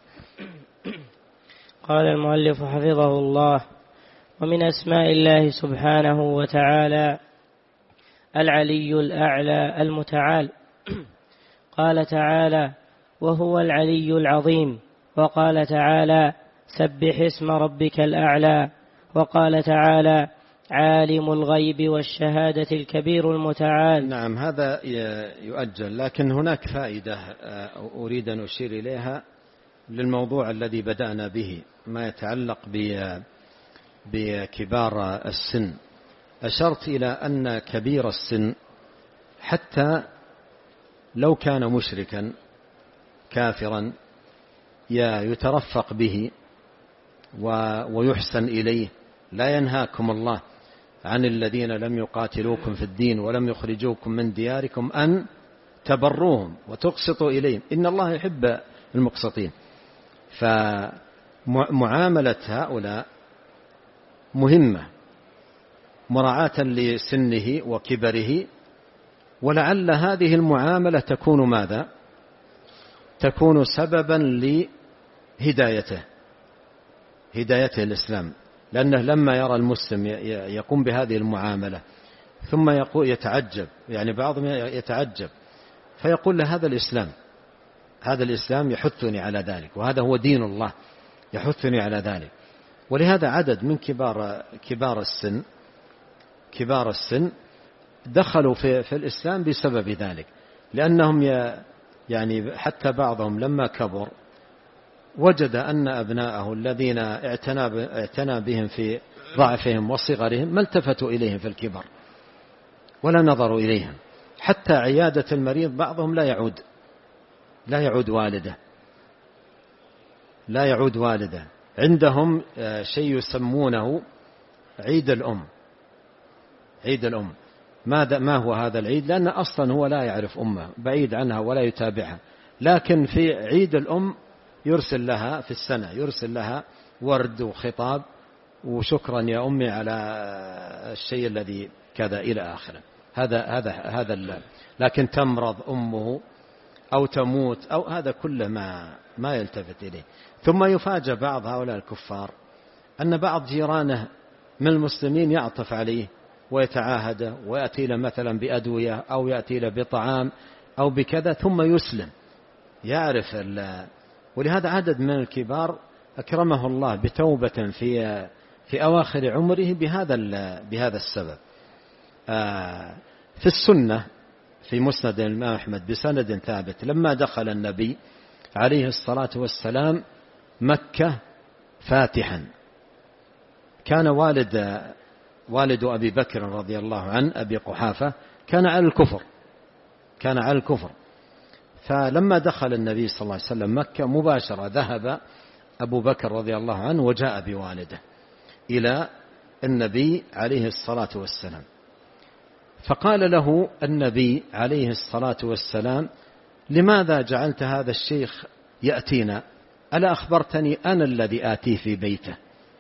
قال المؤلف حفظه الله: ومن أسماء الله سبحانه وتعالى العلي الأعلى المتعال. قال تعالى: وهو العلي العظيم. وقال تعالى: سبح اسم ربك الأعلى. وقال تعالى: عالم الغيب والشهادة الكبير المتعال. نعم، هذا يؤجل، لكن هناك فائدة أريد أن أشير إليها للموضوع الذي بدأنا به، ما يتعلق بكبار السن. أشرت إلى أن كبير السن حتى لو كان مشركا كافرا يترفق به ويحسن إليه. لا ينهاكم الله عن الذين لم يقاتلوكم في الدين ولم يخرجوكم من دياركم أن تبروهم وتقسطوا إليهم إن الله يحب المقسطين. فمعاملة هؤلاء مهمة مراعاة لسنه وكبره، ولعل هذه المعاملة تكون ماذا؟ تكون سببا لهدايته هدايته الإسلام لأنه لما يرى المسلم يقوم بهذه المعاملة ثم يقول يتعجب، يعني بعضهم يتعجب فيقول له هذا الإسلام، هذا الإسلام يحثني على ذلك، وهذا هو دين الله يحثني على ذلك. ولهذا عدد من كبار كبار السن كبار السن دخلوا في في الإسلام بسبب ذلك، لأنهم يعني حتى بعضهم لما كبر وجد أن أبناءه الذين اعتنى بهم في ضعفهم وصغرهم ما التفتوا إليهم في الكبر ولا نظروا إليهم. حتى عيادة المريض بعضهم لا يعود لا يعود والده لا يعود والده عندهم شيء يسمونه عيد الأم. عيد الأم ماذا ما هو هذا العيد؟ لأن أصلا هو لا يعرف أمه، بعيد عنها ولا يتابعها، لكن في عيد الأم يرسل لها في السنة يرسل لها ورد وخطاب وشكرا يا أمي على الشيء الذي كذا إلى آخره. هذا هذا هذا لكن تمرض أمه أو تموت أو هذا كله ما ما يلتفت إليه. ثم يفاجأ بعض هؤلاء الكفار أن بعض جيرانه من المسلمين يعطف عليه ويتعاهده ويأتي له مثلا بأدوية أو يأتي له بطعام أو بكذا ثم يسلم يعرف. ولهذا عدد من الكبار أكرمه الله بتوبة في في أواخر عمره بهذا بهذا السبب. في السنة في مسند الإمام أحمد بسند ثابت لما دخل النبي عليه الصلاة والسلام مكة فاتحا، كان والد والد أبي بكر رضي الله عنه أبي قحافة كان على الكفر كان على الكفر فلما دخل النبي صلى الله عليه وسلم مكة مباشرة ذهب أبو بكر رضي الله عنه وجاء بوالده إلى النبي عليه الصلاة والسلام، فقال له النبي عليه الصلاة والسلام لماذا جعلت هذا الشيخ يأتينا؟ ألا أخبرتني أنا الذي آتيه في بيته؟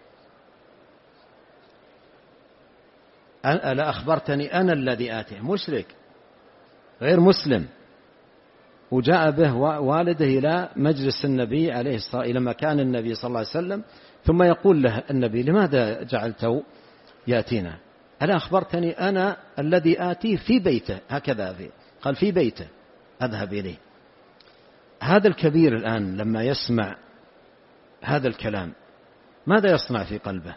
ألا أخبرتني أنا الذي آتيه؟ مشرك غير مسلم، وجاء به والده إلى مجلس النبي عليه الصلاة إلى مكان النبي صلى الله عليه وسلم، ثم يقول له النبي لماذا جعلته يأتينا؟ ألا أخبرتني أنا الذي آتيه في بيته؟ هكذا فيه. قال في بيته أذهب إليه. هذا الكبير الآن لما يسمع هذا الكلام ماذا يصنع في قلبه؟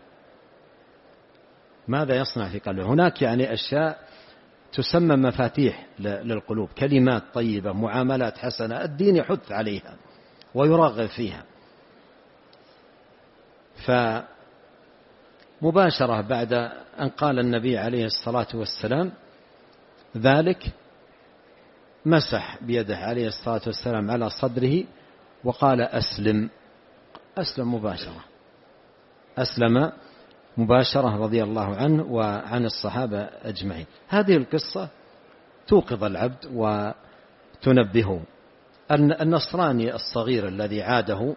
ماذا يصنع في قلبه؟ هناك يعني أشياء تسمى مفاتيح للقلوب، كلمات طيبة، معاملات حسنة، الدين يحث عليها ويرغب فيها. فمباشرة بعد أن قال النبي عليه الصلاة والسلام ذلك مسح بيده عليه الصلاة والسلام على صدره وقال أسلم. أسلم مباشرة أسلم مباشرة رضي الله عنه وعن الصحابة أجمعين. هذه القصة توقظ العبد وتنبهه. النصراني الصغير الذي عاده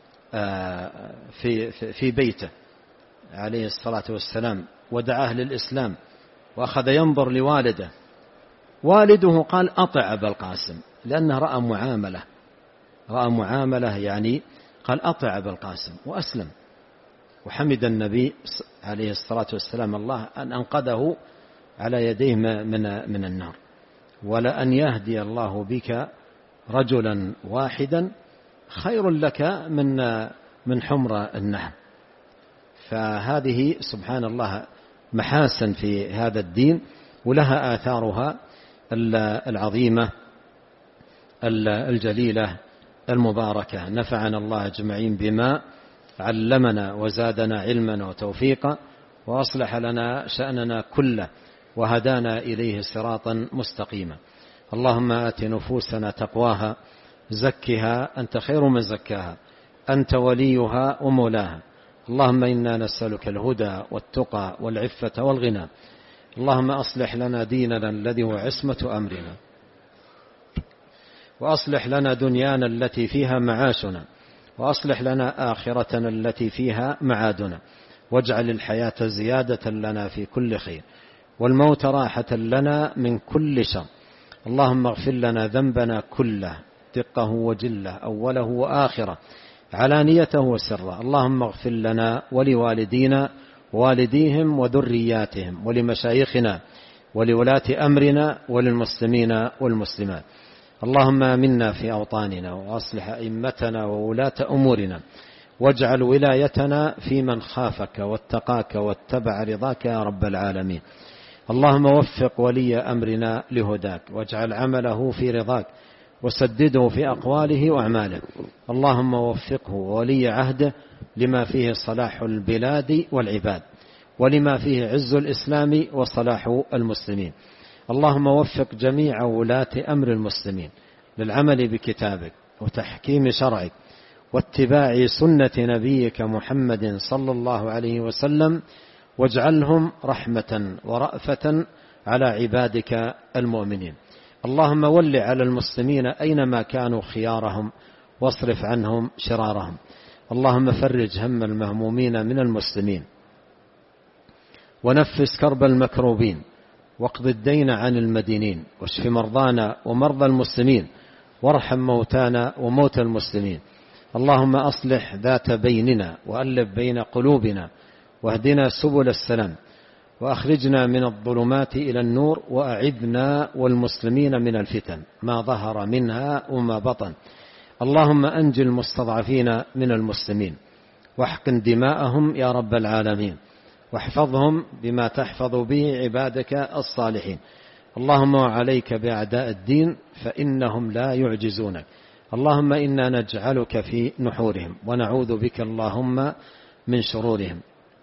في في بيته عليه الصلاة والسلام ودعاه للإسلام وأخذ ينظر لوالده، والده قال أطع أبا القاسم، لأنه رأى معاملة رأى معاملة يعني قال أطع أبا القاسم وأسلم، وحمد النبي عليه الصلاة والسلام الله أن أنقذه على يديه من من النار. ولأن يهدي الله بك رجلا واحدا خير لك من من حمر النعم. فهذه سبحان الله محاسن في هذا الدين ولها آثارها العظيمة الجليلة المباركة. نفعنا الله أجمعين بما علمنا وزادنا علما وتوفيقا وأصلح لنا شأننا كله وهدانا إليه صراطا مستقيما. اللهم آت نفوسنا تقواها زكها أنت خير من زكاها أنت وليها ومولاها. اللهم إنا نسألك الهدى والتقى والعفة والغنى. اللهم أصلح لنا ديننا الذي هو عصمة أمرنا، وأصلح لنا دنيانا التي فيها معاشنا، وأصلح لنا آخرتنا التي فيها معادنا، واجعل الحياة زيادة لنا في كل خير والموت راحة لنا من كل شر. اللهم اغفر لنا ذنبنا كله دقه وجله أوله وآخره علانيته وسره. اللهم اغفر لنا ولوالدينا ووالديهم وذرياتهم ولمشايخنا ولولاة أمرنا وللمسلمين والمسلمات. اللهم آمنا في أوطاننا وأصلح أئمتنا وولاة أمورنا، واجعل ولايتنا في من خافك واتقاك واتبع رضاك يا رب العالمين. اللهم وفق ولي أمرنا لهداك، واجعل عمله في رضاك، وسدده في أقواله وأعماله. اللهم وفقه وولي عهده لما فيه صلاح البلاد والعباد، ولما فيه عز الإسلام وصلاح المسلمين. اللهم وفق جميع ولاة أمر المسلمين للعمل بكتابك وتحكيم شرعك واتباع سنة نبيك محمد صلى الله عليه وسلم، واجعلهم رحمة ورأفة على عبادك المؤمنين. اللهم ول على المسلمين أينما كانوا خيارهم، واصرف عنهم شرارهم. اللهم فرج هم المهمومين من المسلمين، ونفس كرب المكروبين، واقض الدين عن المدينين، واشف مرضانا ومرضى المسلمين، وارحم موتانا وموتى المسلمين. اللهم أصلح ذات بيننا، وألف بين قلوبنا، واهدنا سبل السلام، وأخرجنا من الظلمات إلى النور، وأعذنا والمسلمين من الفتن ما ظهر منها وما بطن. اللهم أنجِ المستضعفين من المسلمين، واحقن دماءهم يا رب العالمين، واحفظهم بما تحفظ به عبادك الصالحين. اللهم وعليك بأعداء الدين فإنهم لا يعجزونك. اللهم إنا نجعلك في نحورهم، ونعوذ بك اللهم من شرورهم.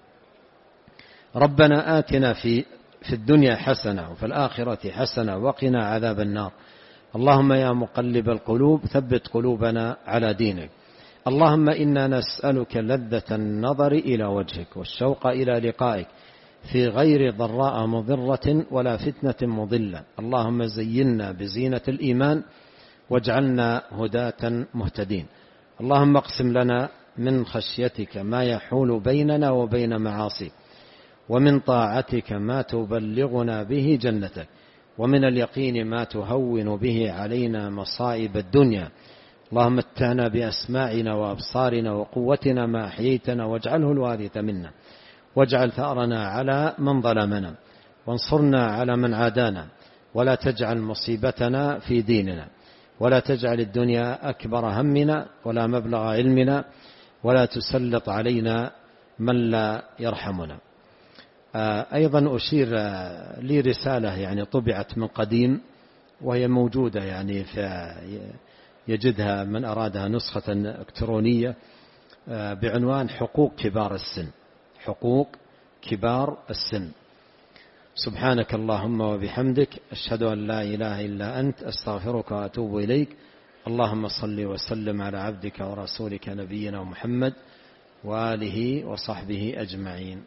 ربنا آتنا في في الدنيا حسنة وفي الآخرة حسنة وقنا عذاب النار. اللهم يا مقلب القلوب ثبت قلوبنا على دينك. اللهم إنا نسألك لذة النظر إلى وجهك والشوق إلى لقائك في غير ضراء مضرة ولا فتنة مضلة. اللهم زينا بزينة الإيمان واجعلنا هداة مهتدين. اللهم اقسم لنا من خشيتك ما يحول بيننا وبين معاصيك، ومن طاعتك ما تبلغنا به جنتك، ومن اليقين ما تهون به علينا مصائب الدنيا. اللهم متعنا بأسماعنا وأبصارنا وقوتنا ما أحييتنا، واجعله الوارث منا، واجعل ثأرنا على من ظلمنا، وانصرنا على من عادانا، ولا تجعل مصيبتنا في ديننا، ولا تجعل الدنيا أكبر همنا ولا مبلغ علمنا، ولا تسلط علينا من لا يرحمنا. أيضا أشير لي رسالة يعني طبعت من قديم، وهي موجودة يعني في يجدها من أرادها نسخة إلكترونية، بعنوان حقوق كبار السن. حقوق كبار السن. سبحانك اللهم وبحمدك، أشهد أن لا إله إلا أنت، أستغفرك وأتوب إليك. اللهم صل وسلم على عبدك ورسولك نبينا محمد وآله وصحبه أجمعين.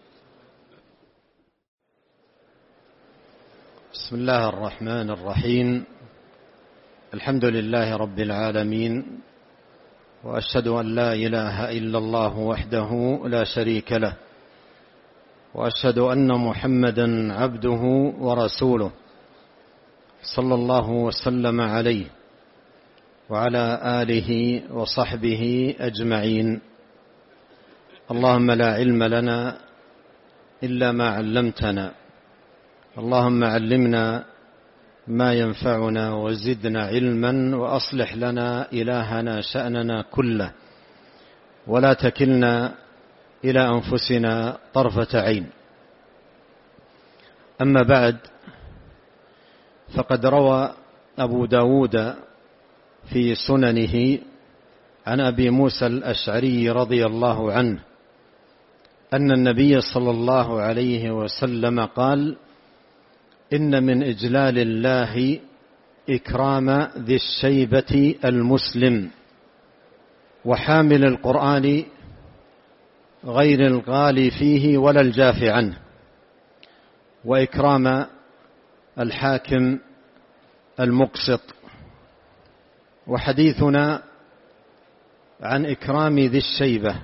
بسم الله الرحمن الرحيم. الحمد لله رب العالمين، وأشهد أن لا إله إلا الله وحده لا شريك له، وأشهد أن محمدا عبده ورسوله صلى الله وسلم عليه وعلى آله وصحبه أجمعين. اللهم لا علم لنا إلا ما علمتنا، اللهم علمنا ما ينفعنا وزدنا علما، وأصلح لنا إلهنا شأننا كله، ولا تكلنا إلى أنفسنا طرفة عين. أما بعد، فقد روى أبو داود في سننه عن أبي موسى الأشعري رضي الله عنه أن النبي صلى الله عليه وسلم قال: إن من إجلال الله إكرام ذي الشيبة المسلم، وحامل القرآن غير الغالي فيه ولا الجاف عنه، وإكرام الحاكم المقسط. وحديثنا عن إكرام ذي الشيبة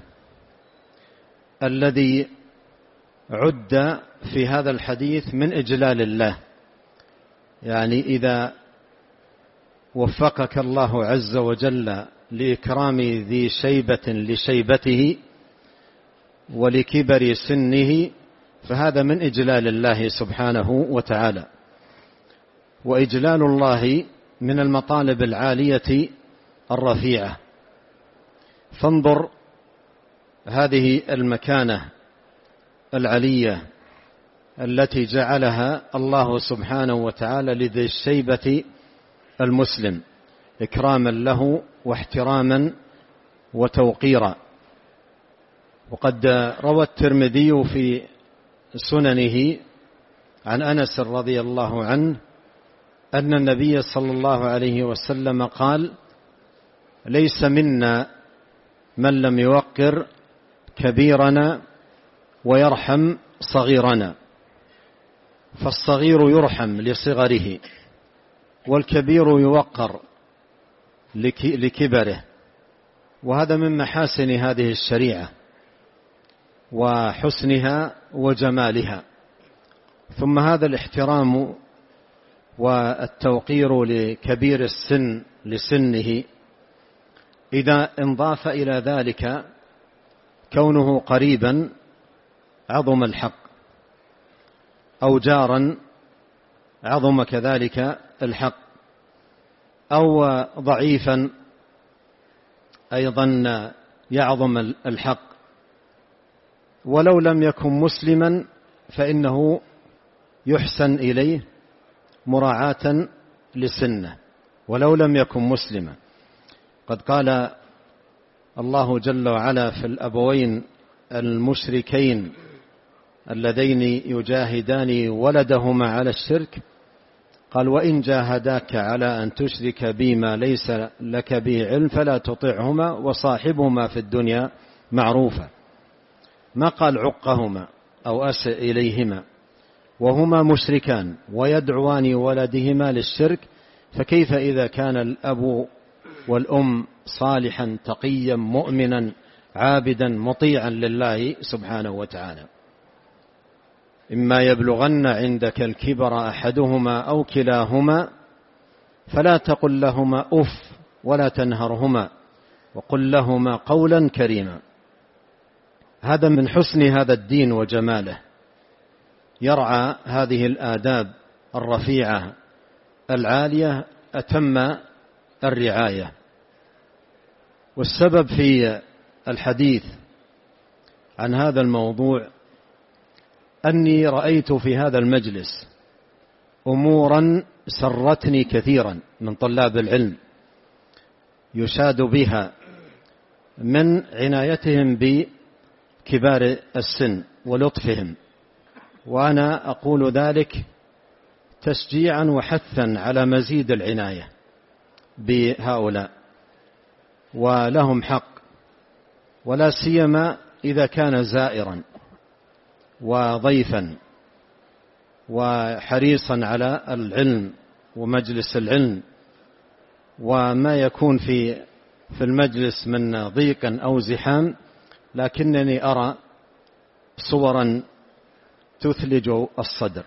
الذي عد في هذا الحديث من إجلال الله. يعني إذا وفقك الله عز وجل لإكرام ذي شيبة لشيبته ولكبر سنه، فهذا من إجلال الله سبحانه وتعالى. وإجلال الله من المطالب العالية الرفيعة. فانظر هذه المكانة العلية التي جعلها الله سبحانه وتعالى لذي الشيبة المسلم، إكراما له واحتراما وتوقيرا. وقد روى الترمذي في سننه عن أنس رضي الله عنه أن النبي صلى الله عليه وسلم قال: ليس منا من لم يوقر كبيرنا ويرحم صغيرنا، فالصغير يرحم لصغره، والكبير يوقر لكبره. وهذا من محاسن هذه الشريعة وحسنها وجمالها. ثم هذا الاحترام والتوقير لكبير السن لسنه، إذا انضاف إلى ذلك كونه قريبا عظم الحق، أو جارا عظم كذلك الحق، أو ضعيفا أيضا يعظم الحق. ولو لم يكن مسلما فإنه يحسن إليه مراعاة لسنه، ولو لم يكن مسلما. قد قال الله جل وعلا في الأبوين المشركين اللذين يجاهدان ولدهما على الشرك، قال: وإن جاهداك على أن تشرك بي ما ليس لك به علم فلا تطعهما وصاحبهما في الدنيا معروفا. ما قال عقهما أو أسئ إليهما، وهما مشركان ويدعوان ولدهما للشرك، فكيف إذا كان الأب والأم صالحا تقيا مؤمنا عابدا مطيعا لله سبحانه وتعالى. إما يبلغن عندك الكبر أحدهما أو كلاهما فلا تقل لهما أف ولا تنهرهما وقل لهما قولا كريما. هذا من حسن هذا الدين وجماله، يرعى هذه الآداب الرفيعة العالية أتم الرعاية. والسبب في الحديث عن هذا الموضوع أني رأيت في هذا المجلس أمورا سرتني كثيرا من طلاب العلم يشاد بها من عنايتهم بكبار السن ولطفهم، وأنا أقول ذلك تشجيعا وحثا على مزيد العناية بهؤلاء، ولهم حق، ولا سيما إذا كان زائرا وضيفا وحريصا على العلم ومجلس العلم، وما يكون في في المجلس من ضيق أو زحام، لكنني أرى صورا تثلج الصدر.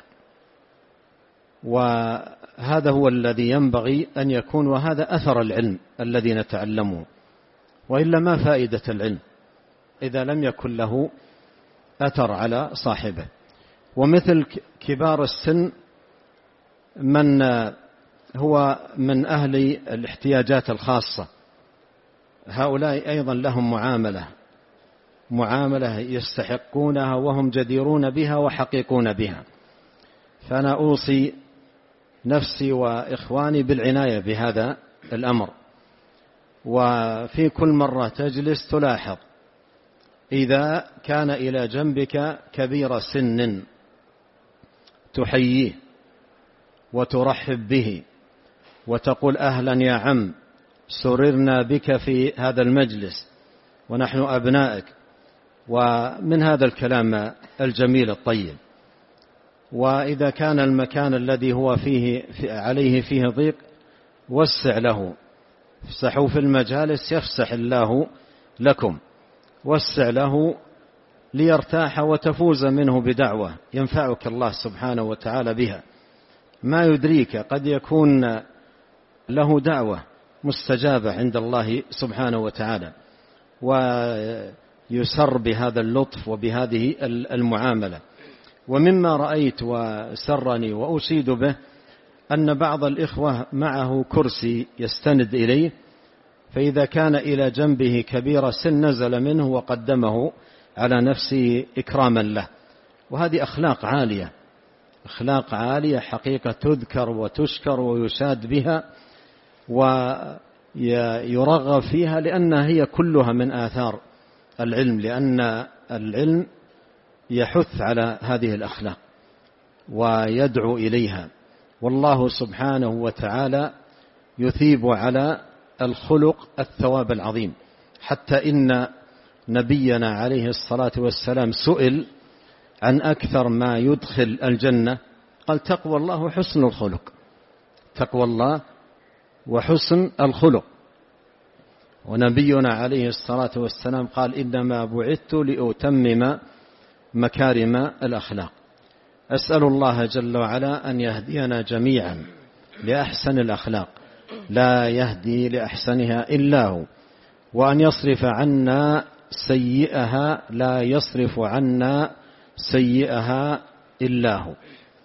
وهذا هو الذي ينبغي أن يكون، وهذا أثر العلم الذي نتعلمه، وإلا ما فائدة العلم إذا لم يكن له أثر على صاحبه. ومثل كبار السن من هو من أهل الاحتياجات الخاصة، هؤلاء أيضا لهم معاملة معاملة يستحقونها وهم جديرون بها وحقيقون بها. فأنا أوصي نفسي وإخواني بالعناية بهذا الأمر. وفي كل مرة تجلس تلاحظ إذا كان إلى جنبك كبير سن تحييه وترحب به وتقول: أهلا يا عم، سررنا بك في هذا المجلس ونحن أبنائك، ومن هذا الكلام الجميل الطيب. وإذا كان المكان الذي هو فيه عليه فيه ضيق وسع له، افسحوا في المجالس يفسح الله لكم، وسع له ليرتاح وتفوز منه بدعوة ينفعك الله سبحانه وتعالى بها. ما يدريك، قد يكون له دعوة مستجابة عند الله سبحانه وتعالى، ويسر بهذا اللطف وبهذه المعاملة. ومما رأيت وسرني وأشيد به أن بعض الإخوة معه كرسي يستند إليه، فإذا كان إلى جنبه كبير سن نزل منه وقدمه على نفسه إكراما له. وهذه أخلاق عالية، أخلاق عالية حقيقة تذكر وتشكر ويشاد بها ويرغب فيها، لأنها هي كلها من آثار العلم، لأن العلم يحث على هذه الأخلاق ويدعو إليها. والله سبحانه وتعالى يثيب على الخلق الثواب العظيم، حتى إن نبينا عليه الصلاة والسلام سئل عن أكثر ما يدخل الجنة، قال تقوى الله وحسن الخلق، تقوى الله وحسن الخلق. ونبينا عليه الصلاة والسلام قال إنما بعثت لأتمم مكارم الأخلاق. أسأل الله جل وعلا أن يهدينا جميعا لأحسن الأخلاق، لا يهدي لأحسنها إلا هو، وأن يصرف عنا سيئها، لا يصرف عنا سيئها إلا هو.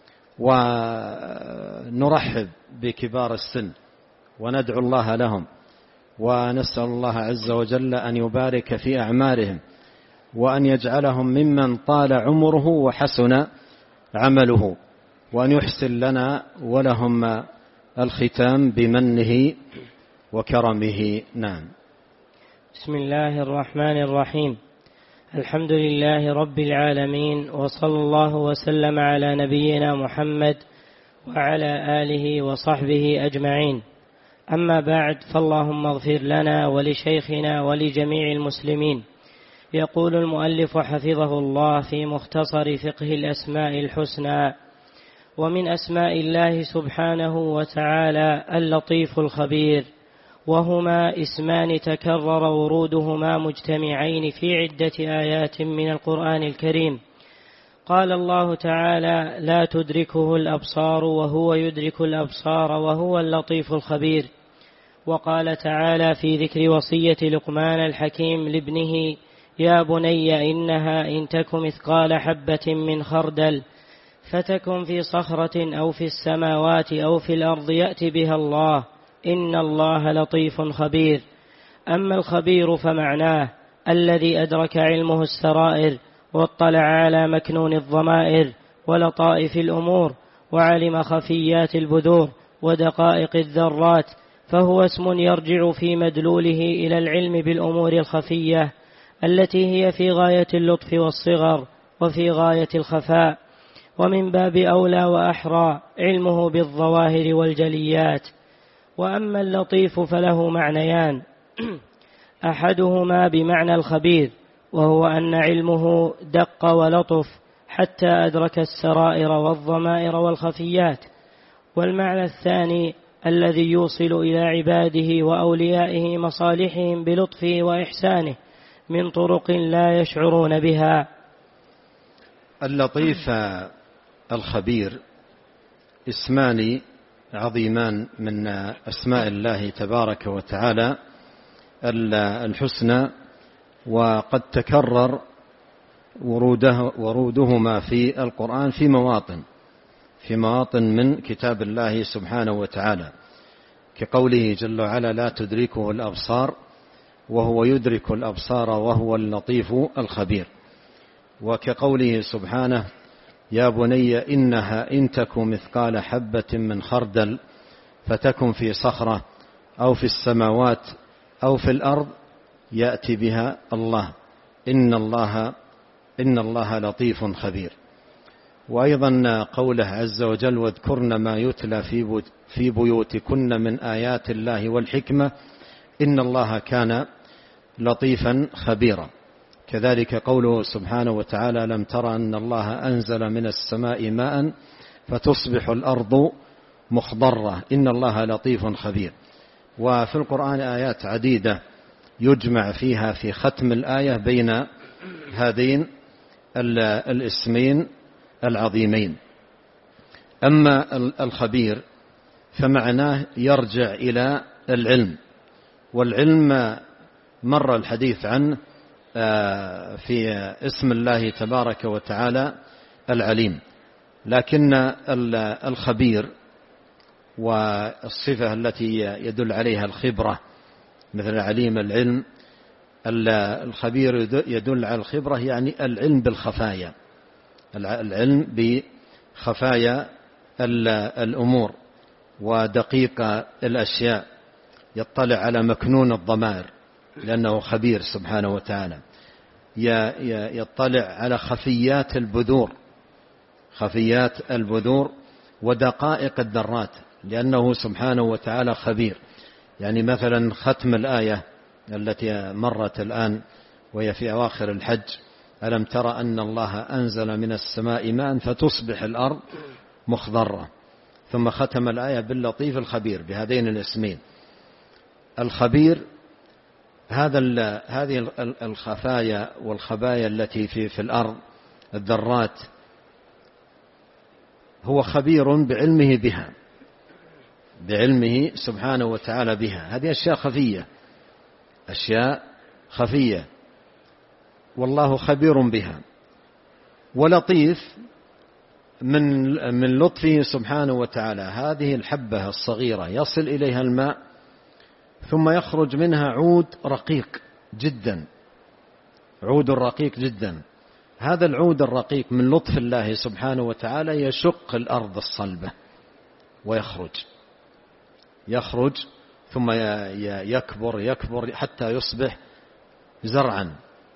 ونرحب بكبار السن وندعو الله لهم، ونسأل الله عز وجل أن يبارك في أعمارهم، وأن يجعلهم ممن طال عمره وحسن عمله، وأن يحسن لنا ولهم الختام بمنه وكرمه. نعم. بسم الله الرحمن الرحيم. الحمد لله رب العالمين، وصلى الله وسلم على نبينا محمد وعلى آله وصحبه أجمعين. أما بعد، فاللهم اغفر لنا ولشيخنا ولجميع المسلمين. يقول المؤلف حفظه الله في مختصر فقه الأسماء الحسنى: ومن أسماء الله سبحانه وتعالى اللطيف الخبير، وهما اسمان تكرر ورودهما مجتمعين في عدة آيات من القرآن الكريم. قال الله تعالى: لا تدركه الأبصار وهو يدرك الأبصار وهو اللطيف الخبير. وقال تعالى في ذكر وصية لقمان الحكيم لابنه: يا بني إنها إن تك مثقال حبة من خردل فتكن في صخرة أو في السماوات أو في الأرض يأت بها الله إن الله لطيف خبير. أما الخبير فمعناه الذي أدرك علمه السرائر، واطلع على مكنون الضمائر ولطائف الأمور، وعلم خفيات البذور ودقائق الذرات، فهو اسم يرجع في مدلوله إلى العلم بالأمور الخفية التي هي في غاية اللطف والصغر وفي غاية الخفاء، ومن باب أولى وأحرى علمه بالظواهر والجليات. وأما اللطيف فله معنيان: أحدهما بمعنى الخبير، وهو أن علمه دق ولطف حتى أدرك السرائر والضمائر والخفيات. والمعنى الثاني الذي يوصل إلى عباده وأوليائه مصالحهم بلطفه وإحسانه من طرق لا يشعرون بها. اللطيف الخبير اسمان عظيمان من أسماء الله تبارك وتعالى الحسنى، وقد تكرر وروده ورودهما في القرآن في مواطن في مواطن من كتاب الله سبحانه وتعالى، كقوله جل وعلا: لا تدركه الأبصار وهو يدرك الأبصار وهو اللطيف الخبير. وكقوله سبحانه: يا بني إنها إن تك مثقال حبة من خردل فتكن في صخرة أو في السماوات أو في الأرض يأتي بها الله إن الله إن الله لطيف خبير. وأيضا قوله عز وجل: واذكرن ما يتلى في بيوتكن من آيات الله والحكمة إن الله كان لطيفا خبيرا. كذلك قوله سبحانه وتعالى: لم تر أن الله أنزل من السماء ماء فتصبح الأرض مخضرة إن الله لطيف خبير. وفي القرآن آيات عديدة يجمع فيها في ختم الآية بين هذين الاسمين العظيمين. أما الخبير فمعناه يرجع إلى العلم والعلم مر الحديث عنه في اسم الله تبارك وتعالى العليم، لكن الخبير والصفة التي يدل عليها الخبرة مثل العليم العلم، الخبير يدل على الخبرة يعني العلم بالخفايا، العلم بخفايا الأمور ودقيق الأشياء، يطلع على مكنون الضمائر لأنه خبير سبحانه وتعالى، يطلع على خفيات البذور خفيات البذور ودقائق الذرات لأنه سبحانه وتعالى خبير. يعني مثلا ختم الآية التي مرت الآن وهي في أواخر الحج: ألم ترى أن الله أنزل من السماء ماء فتصبح الأرض مخضرة، ثم ختم الآية باللطيف الخبير بهذين الاسمين. الخبير هذا هذه الخفايا والخبايا التي في في الأرض الذرات، هو خبير بعلمه بها، بعلمه سبحانه وتعالى بها. هذه أشياء خفية أشياء خفية والله خبير بها. ولطيف من من لطفه سبحانه وتعالى هذه الحبة الصغيرة يصل إليها الماء ثم يخرج منها عود رقيق جدا، عود رقيق جدا. هذا العود الرقيق من لطف الله سبحانه وتعالى يشق الأرض الصلبة ويخرج يخرج ثم يكبر يكبر حتى يصبح زرعا.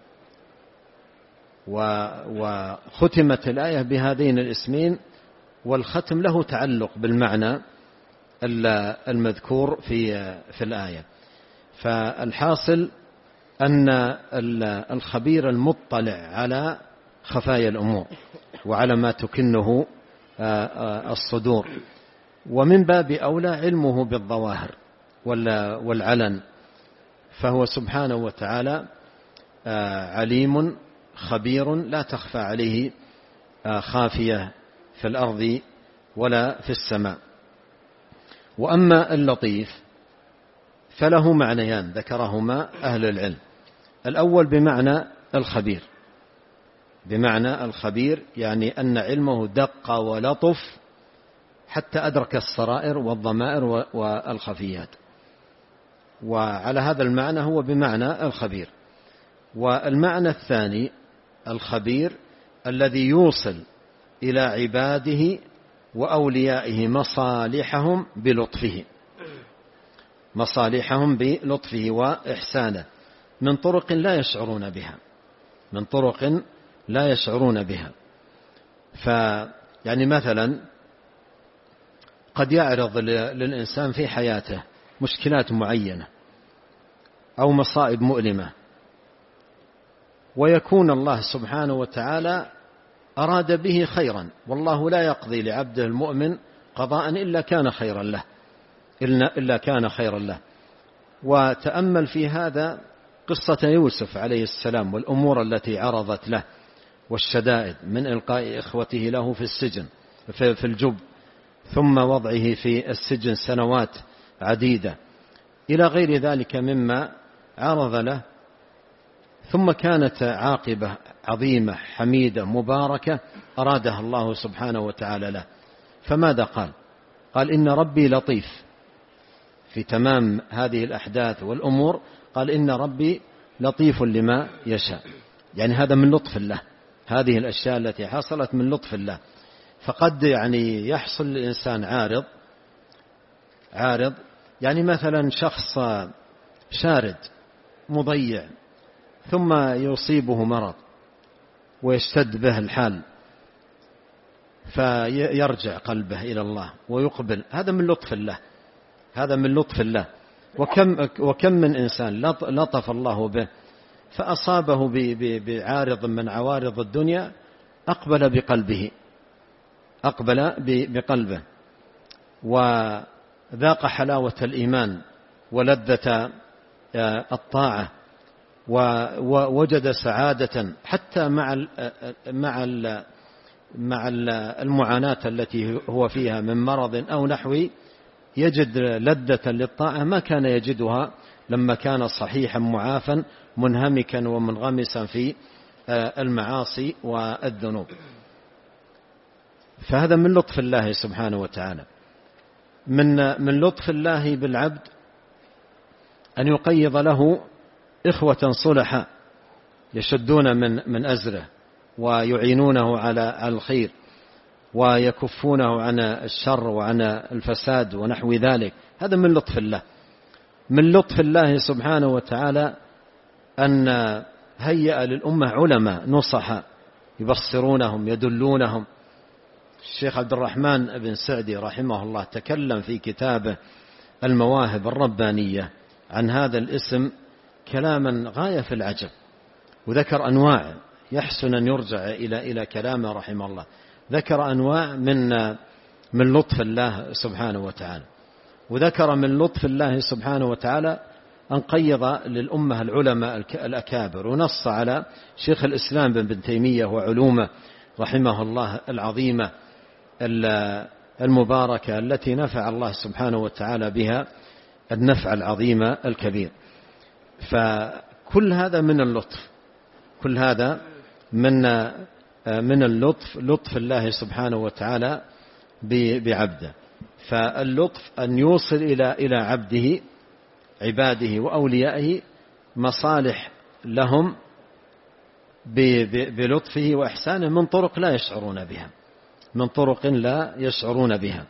وختمت الآية بهذين الاسمين، والختم له تعلق بالمعنى المذكور في في الآية. فالحاصل أن الخبير المطلع على خفايا الأمور وعلى ما تكنه الصدور، ومن باب أولى علمه بالظواهر والعلن، فهو سبحانه وتعالى عليم خبير لا تخفى عليه خافية في الأرض ولا في السماء. وأما اللطيف فله معنيان ذكرهما أهل العلم. الأول بمعنى الخبير، بمعنى الخبير يعني أن علمه دق ولطف حتى أدرك السرائر والضمائر والخفيات، وعلى هذا المعنى هو بمعنى الخبير. والمعنى الثاني الخبير الذي يوصل إلى عباده وأوليائه مصالحهم بلطفه مصالحهم بلطفه وإحسانه من طرق لا يشعرون بها من طرق لا يشعرون بها. فيعني مثلا قد يعرض للإنسان في حياته مشكلات معينة أو مصائب مؤلمة، ويكون الله سبحانه وتعالى أراد به خيرا، والله لا يقضي لعبده المؤمن قضاء إلا كان خيرا له إلا كان خيرا له. وتأمل في هذا قصة يوسف عليه السلام والأمور التي عرضت له والشدائد من إلقاء إخوته له في السجن في الجب، ثم وضعه في السجن سنوات عديدة إلى غير ذلك مما عرض له، ثم كانت عاقبة عظيمة حميدة مباركة أرادها الله سبحانه وتعالى له. فماذا قال؟ قال إن ربي لطيف في تمام هذه الأحداث والأمور، قال إن ربي لطيف لما يشاء. يعني هذا من لطف الله، هذه الأشياء التي حصلت من لطف الله. فقد يعني يحصل للإنسان عارض عارض يعني مثلا شخص شارد مضيع ثم يصيبه مرض ويشتد به الحال فيرجع قلبه إلى الله ويقبل، هذا من لطف الله هذا من لطف الله. وكم, وكم من إنسان لطف الله به فأصابه بعارض من عوارض الدنيا أقبل بقلبه أقبل بقلبه وذاق حلاوة الإيمان ولذة الطاعة ووجد سعادة حتى مع مع مع المعاناة التي هو فيها من مرض أو نحوه، يجد لذة للطاعة ما كان يجدها لما كان صحيحا معافا منهمكا ومنغمسا في المعاصي والذنوب. فهذا من لطف الله سبحانه وتعالى. من من لطف الله بالعبد أن يقيض له إخوة صلحاء يشدون من من أزره ويعينونه على الخير ويكفونه عن الشر وعن الفساد ونحو ذلك. هذا من لطف الله. من لطف الله سبحانه وتعالى أن هيأ للأمة علماء نصحاء يبصرونهم يدلونهم. الشيخ عبد الرحمن بن سعدي رحمه الله تكلم في كتابه المواهب الربانية عن هذا الاسم كلاما غاية في العجب، وذكر أنواع يحسن أن يرجع إلى إلى كلامه رحمه الله. ذكر أنواع من من لطف الله سبحانه وتعالى، وذكر من لطف الله سبحانه وتعالى أن قيض للأمة العلماء الأكابر، ونص على شيخ الإسلام بن تيمية وعلومه رحمه الله العظيمة المباركة التي نفع الله سبحانه وتعالى بها النفع العظيم الكبير. فكل هذا من اللطف، كل هذا من من اللطف، لطف الله سبحانه وتعالى بعبده. فاللطف أن يوصل إلى إلى عبده عباده وأوليائه مصالح لهم بلطفه وإحسانه من طرق لا يشعرون بها، من طرق لا يشعرون بها.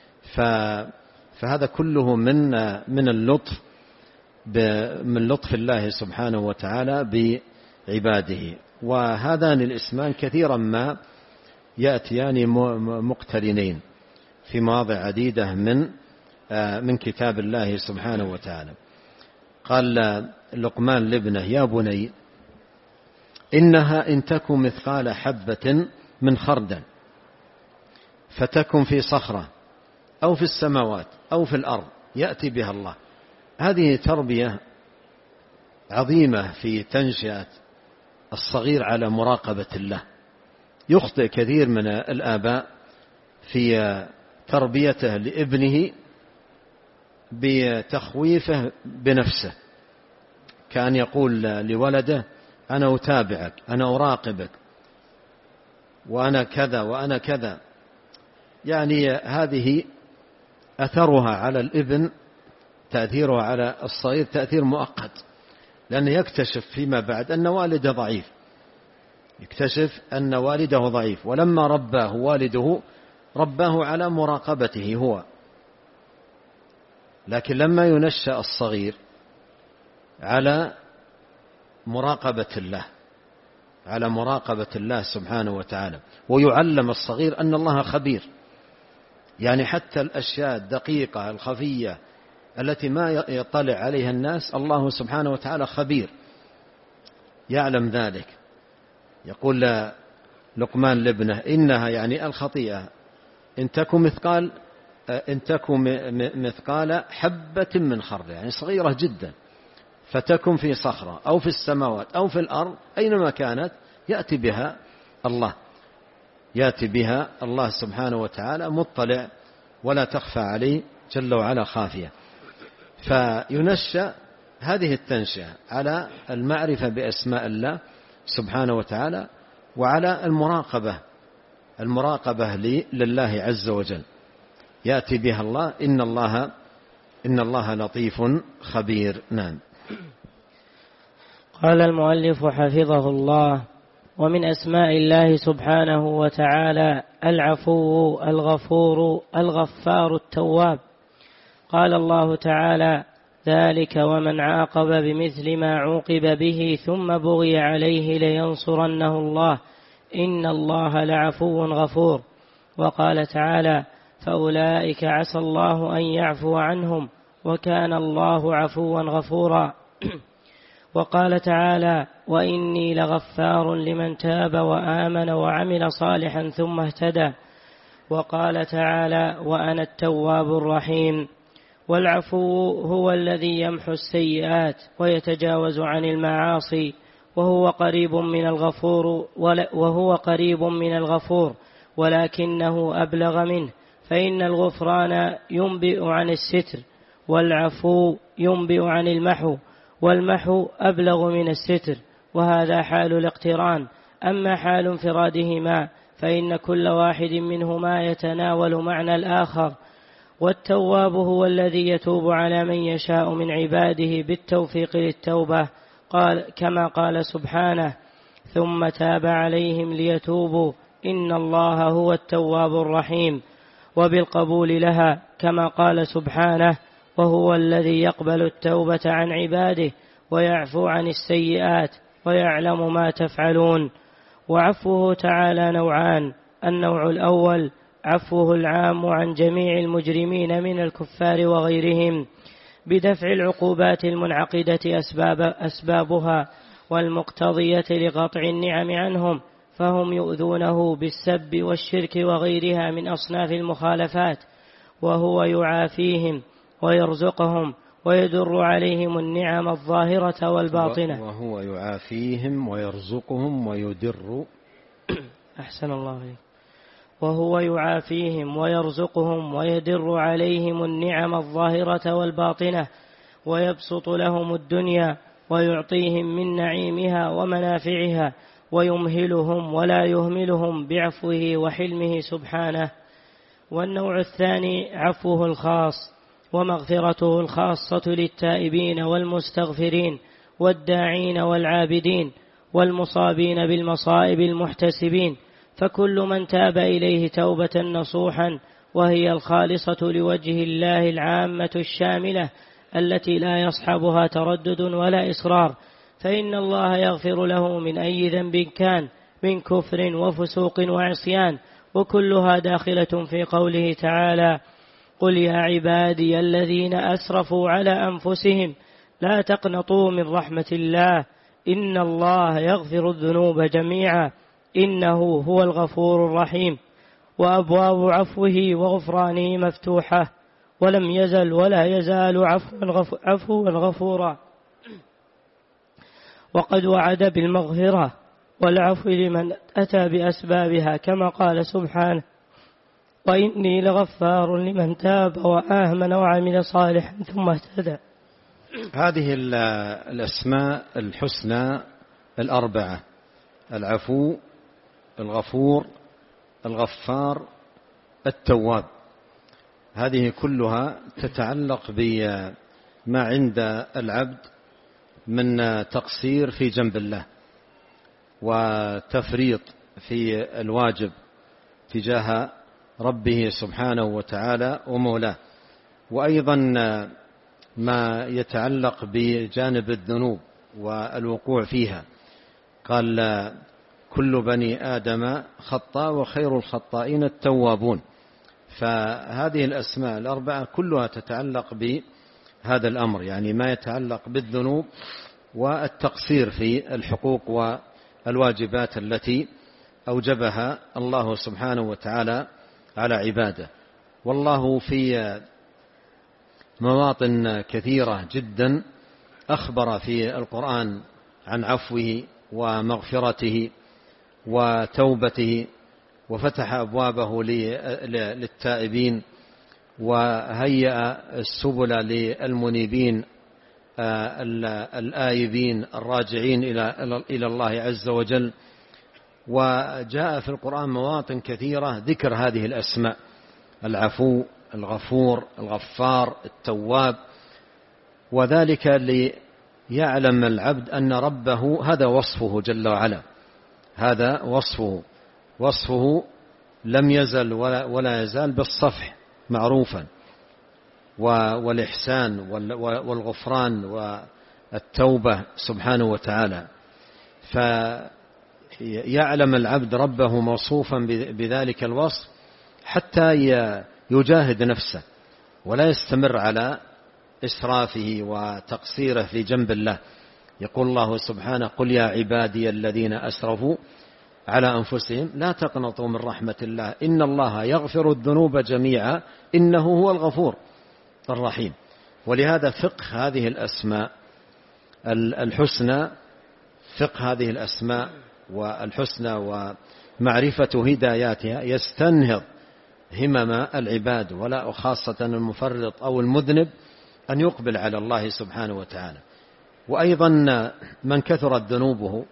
فهذا كله من من اللطف، من لطف الله سبحانه وتعالى بعباده. وهذان الاسمان كثيرا ما يأتيان مقترنين في مواضع عديدة من من كتاب الله سبحانه وتعالى. قال لقمان لابنه: يا بني إنها إن تكن مثقال حبة من خردل فتكن في صخرة أو في السماوات أو في الأرض يأتي بها الله. هذه تربية عظيمة في تنشئة الصغير على مراقبة الله. يخطئ كثير من الآباء في تربيته لابنه بتخويفه بنفسه، كأن يقول لولده: أنا أتابعك، أنا أراقبك، وأنا كذا وأنا كذا. يعني هذه أثرها على الابن، تأثيرها على الصغير تأثير مؤقت، لأنه يكتشف فيما بعد أن والده ضعيف، يكتشف أن والده ضعيف، ولما رباه والده رباه على مراقبته هو. لكن لما ينشأ الصغير على مراقبة الله، على مراقبة الله سبحانه وتعالى، ويعلم الصغير أن الله خبير، يعني حتى الأشياء الدقيقة الخفية التي ما يطلع عليها الناس الله سبحانه وتعالى خبير يعلم ذلك. يقول لقمان لابنه: إنها يعني الخطيئة إن تكن مثقال إن تكن مثقال حبة من خردل، يعني صغيرة جدا، فتكن في صخرة أو في السماوات أو في الأرض، أينما كانت يأتي بها الله، يأتي بها الله سبحانه وتعالى مطلع ولا تخفى عليه جل وعلا خافية. فينشأ هذه التنشئة على المعرفة بأسماء الله سبحانه وتعالى وعلى المراقبة، المراقبة لله عز وجل، يأتي بها الله. إن الله إن الله لطيف خبير. نعم. قال المؤلف حفظه الله: ومن أسماء الله سبحانه وتعالى العفو الغفور الغفار التواب. قال الله تعالى: ذلك ومن عاقب بمثل ما عوقب به ثم بغي عليه لينصرنه الله إن الله لعفو غفور. وقال تعالى: فأولئك عسى الله أن يعفو عنهم وكان الله عفوا غفورا. وقال تعالى: وإني لغفار لمن تاب وآمن وعمل صالحا ثم اهتدى. وقال تعالى: وأنا التواب الرحيم. والعفو هو الذي يمحو السيئات ويتجاوز عن المعاصي، وهو قريب من الغفور وهو قريب من الغفور ولكنه أبلغ منه، فإن الغفران ينبئ عن الستر والعفو ينبئ عن المحو، والمحو أبلغ من الستر، وهذا حال الاقتران. أما حال انفرادهما فإن كل واحد منهما يتناول معنى الآخر. والتواب هو الذي يتوب على من يشاء من عباده بالتوفيق للتوبة، قال كما قال سبحانه: ثم تاب عليهم ليتوبوا إن الله هو التواب الرحيم، وبالقبول لها كما قال سبحانه: وهو الذي يقبل التوبة عن عباده ويعفو عن السيئات ويعلم ما تفعلون. وعفوه تعالى نوعان: النوع الأول عفوه العام عن جميع المجرمين من الكفار وغيرهم بدفع العقوبات المنعقدة أسباب أسبابها والمقتضية لقطع النعم عنهم، فهم يؤذونه بالسب والشرك وغيرها من أصناف المخالفات، وهو يعافيهم ويرزقهم ويدر عليهم النعم الظاهرة والباطنة. وهو يعافيهم ويرزقهم ويدر أحسن الله عليك. وهو يعافيهم ويرزقهم ويدر عليهم النعم الظاهرة والباطنة، ويبسط لهم الدنيا ويعطيهم من نعيمها ومنافعها، ويمهلهم ولا يهملهم بعفوه وحلمه سبحانه. والنوع الثاني عفوه الخاص ومغفرته الخاصة للتائبين والمستغفرين والداعين والعابدين والمصابين بالمصائب المحتسبين، فكل من تاب إليه توبة نصوحا وهي الخالصة لوجه الله العامة الشاملة التي لا يصحبها تردد ولا إصرار، فإن الله يغفر له من أي ذنب كان من كفر وفسوق وعصيان، وكلها داخلة في قوله تعالى: قل يا عبادي الذين أسرفوا على أنفسهم لا تقنطوا من رحمة الله إن الله يغفر الذنوب جميعا إنه هو الغفور الرحيم. وأبواب عفوه وغفرانه مفتوحة، ولم يزل ولا يزال عفوا غفورا، وقد وعد بالمغفرة والعفو لمن أتى بأسبابها كما قال سبحانه: وإني لغفار لمن تاب وآمن وعمل صالحا ثم اهتدى. هذه الأسماء الحسنى الأربعة: العفو، الغفور، الغفار، التواب، هذه كلها تتعلق بما عند العبد من تقصير في جنب الله وتفريط في الواجب تجاه ربه سبحانه وتعالى ومولاه، وأيضا ما يتعلق بجانب الذنوب والوقوع فيها. قال: كل بني آدم خطاء وخير الخطائين التوابون. فهذه الأسماء الأربعة كلها تتعلق بهذا الأمر، يعني ما يتعلق بالذنوب والتقصير في الحقوق والواجبات التي أوجبها الله سبحانه وتعالى على عباده. والله في مواطن كثيرة جدا أخبر في القرآن عن عفوه ومغفرته وتوبته، وفتح أبوابه للتائبين، وهيأ السبل للمنيبين الآيبين الراجعين إلى الله عز وجل. وجاء في القرآن مواطن كثيرة ذكر هذه الأسماء: العفو، الغفور، الغفار، التواب، وذلك ليعلم العبد أن ربه هذا وصفه جل وعلا، هذا وصفه وصفه لم يزل ولا, ولا يزال بالصفح معروفا، والإحسان والغفران والتوبة سبحانه وتعالى. فيعلم العبد ربه موصوفا بذلك الوصف حتى يجاهد نفسه ولا يستمر على إسرافه وتقصيره في جنب الله. يقول الله سبحانه: قل يا عبادي الذين أسرفوا على أنفسهم لا تقنطوا من رحمة الله إن الله يغفر الذنوب جميعا إنه هو الغفور الرحيم. ولهذا فقه هذه الأسماء الحسنى، فقه هذه الأسماء والحسنى ومعرفة هداياتها يستنهض همم العباد، ولا خاصة المفرط أو المذنب أن يقبل على الله سبحانه وتعالى. وأيضا من كثرت ذنوبه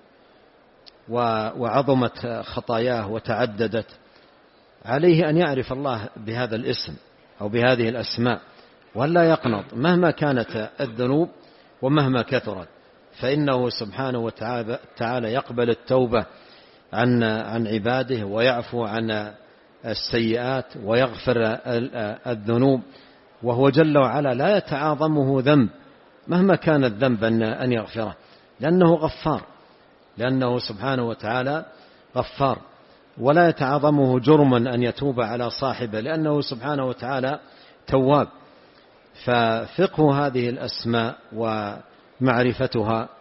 وعظمت خطاياه وتعددت، عليه أن يعرف الله بهذا الاسم أو بهذه الأسماء، ولا يقنط مهما كانت الذنوب ومهما كثرت، فإنه سبحانه وتعالى يقبل التوبة عن عن عباده، ويعفو عن السيئات ويغفر الذنوب، وهو جل وعلا لا يتعاظمه ذنب مهما كان الذنب أن يغفره، لأنه غفار، لأنه سبحانه وتعالى غفار، ولا يتعاظمه جرما أن يتوب على صاحبه، لأنه سبحانه وتعالى تواب. ففقه هذه الأسماء ومعرفتها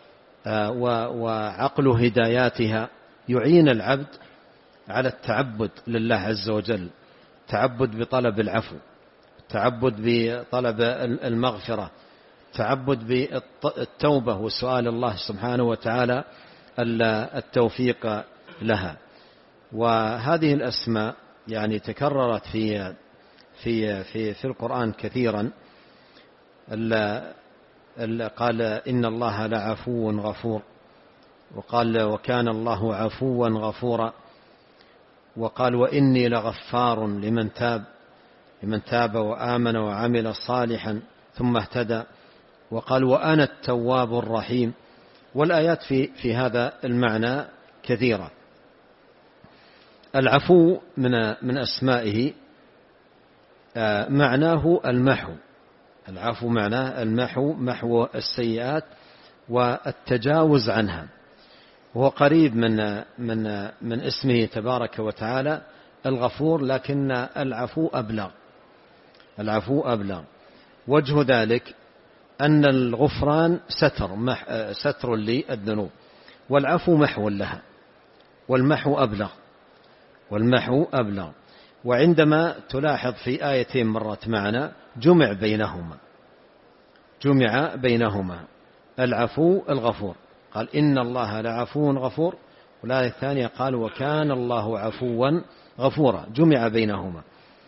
وعقل هداياتها يعين العبد على التعبد لله عز وجل، تعبد بطلب العفو، تعبد بطلب المغفرة، تعبد بالتوبة وسؤال الله سبحانه وتعالى التوفيق لها. وهذه الأسماء يعني تكررت في في في في القرآن كثيرا. قال إن الله لعفو غفور، وقال وكان الله عفوا غفورا، وقال وإني لغفار لمن تاب لمن تاب وآمن وعمل صالحا ثم اهتدى، وقال وأنا التواب الرحيم. والآيات في في هذا المعنى كثيرة. العفو من من أسمائه معناه المحو، العفو معناه المحو، محو السيئات والتجاوز عنها، وهو قريب من من من اسمه تبارك وتعالى الغفور، لكن العفو أبلغ، العفو أبلغ. وجه ذلك أن الغفران ستر ستر للذنوب، والعفو محو لها، والمحو أبلغ، والمحو أبلغ. وعندما تلاحظ في آيتين مرت معنا جمع بينهما، جمع بينهما العفو الغفور، قال إن الله لعفو غفور، والآية الثانية قال وكان الله عفوا غفورا، جمع بينهما.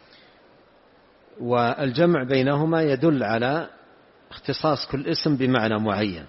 والجمع بينهما يدل على اختصاص كل اسم بمعنى معين،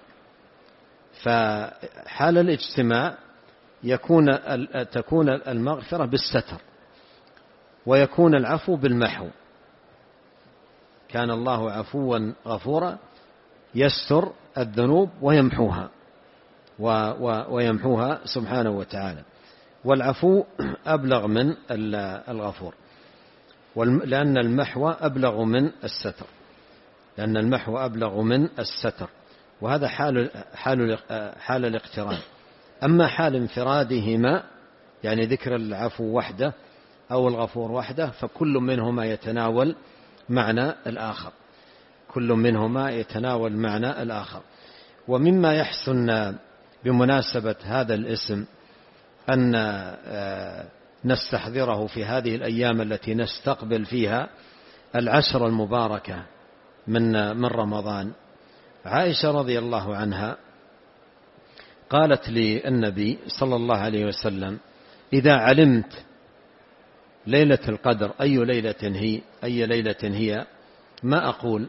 فحال الاجتماع يكون تكون المغفرة بالستر، ويكون العفو بالمحو. كان الله عفوا غفورا يستر الذنوب ويمحوها ويمحوها سبحانه وتعالى. والعفو أبلغ من الغفور، لأن المحو أبلغ من الستر، لأن المحو أبلغ من الستر، وهذا حال حال حال الاقتران. أما حال انفرادهما، يعني ذكر العفو وحده أو الغفور وحده، فكل منهما يتناول معنى الآخر، كل منهما يتناول معنى الآخر. ومما يحسن بمناسبة هذا الاسم أن نستحضره في هذه الأيام التي نستقبل فيها العشر المباركة من من رمضان. عائشة رضي الله عنها قالت للنبي صلى الله عليه وسلم إذا علمت ليلة القدر أي ليلة هي أي ليلة هي ما أقول.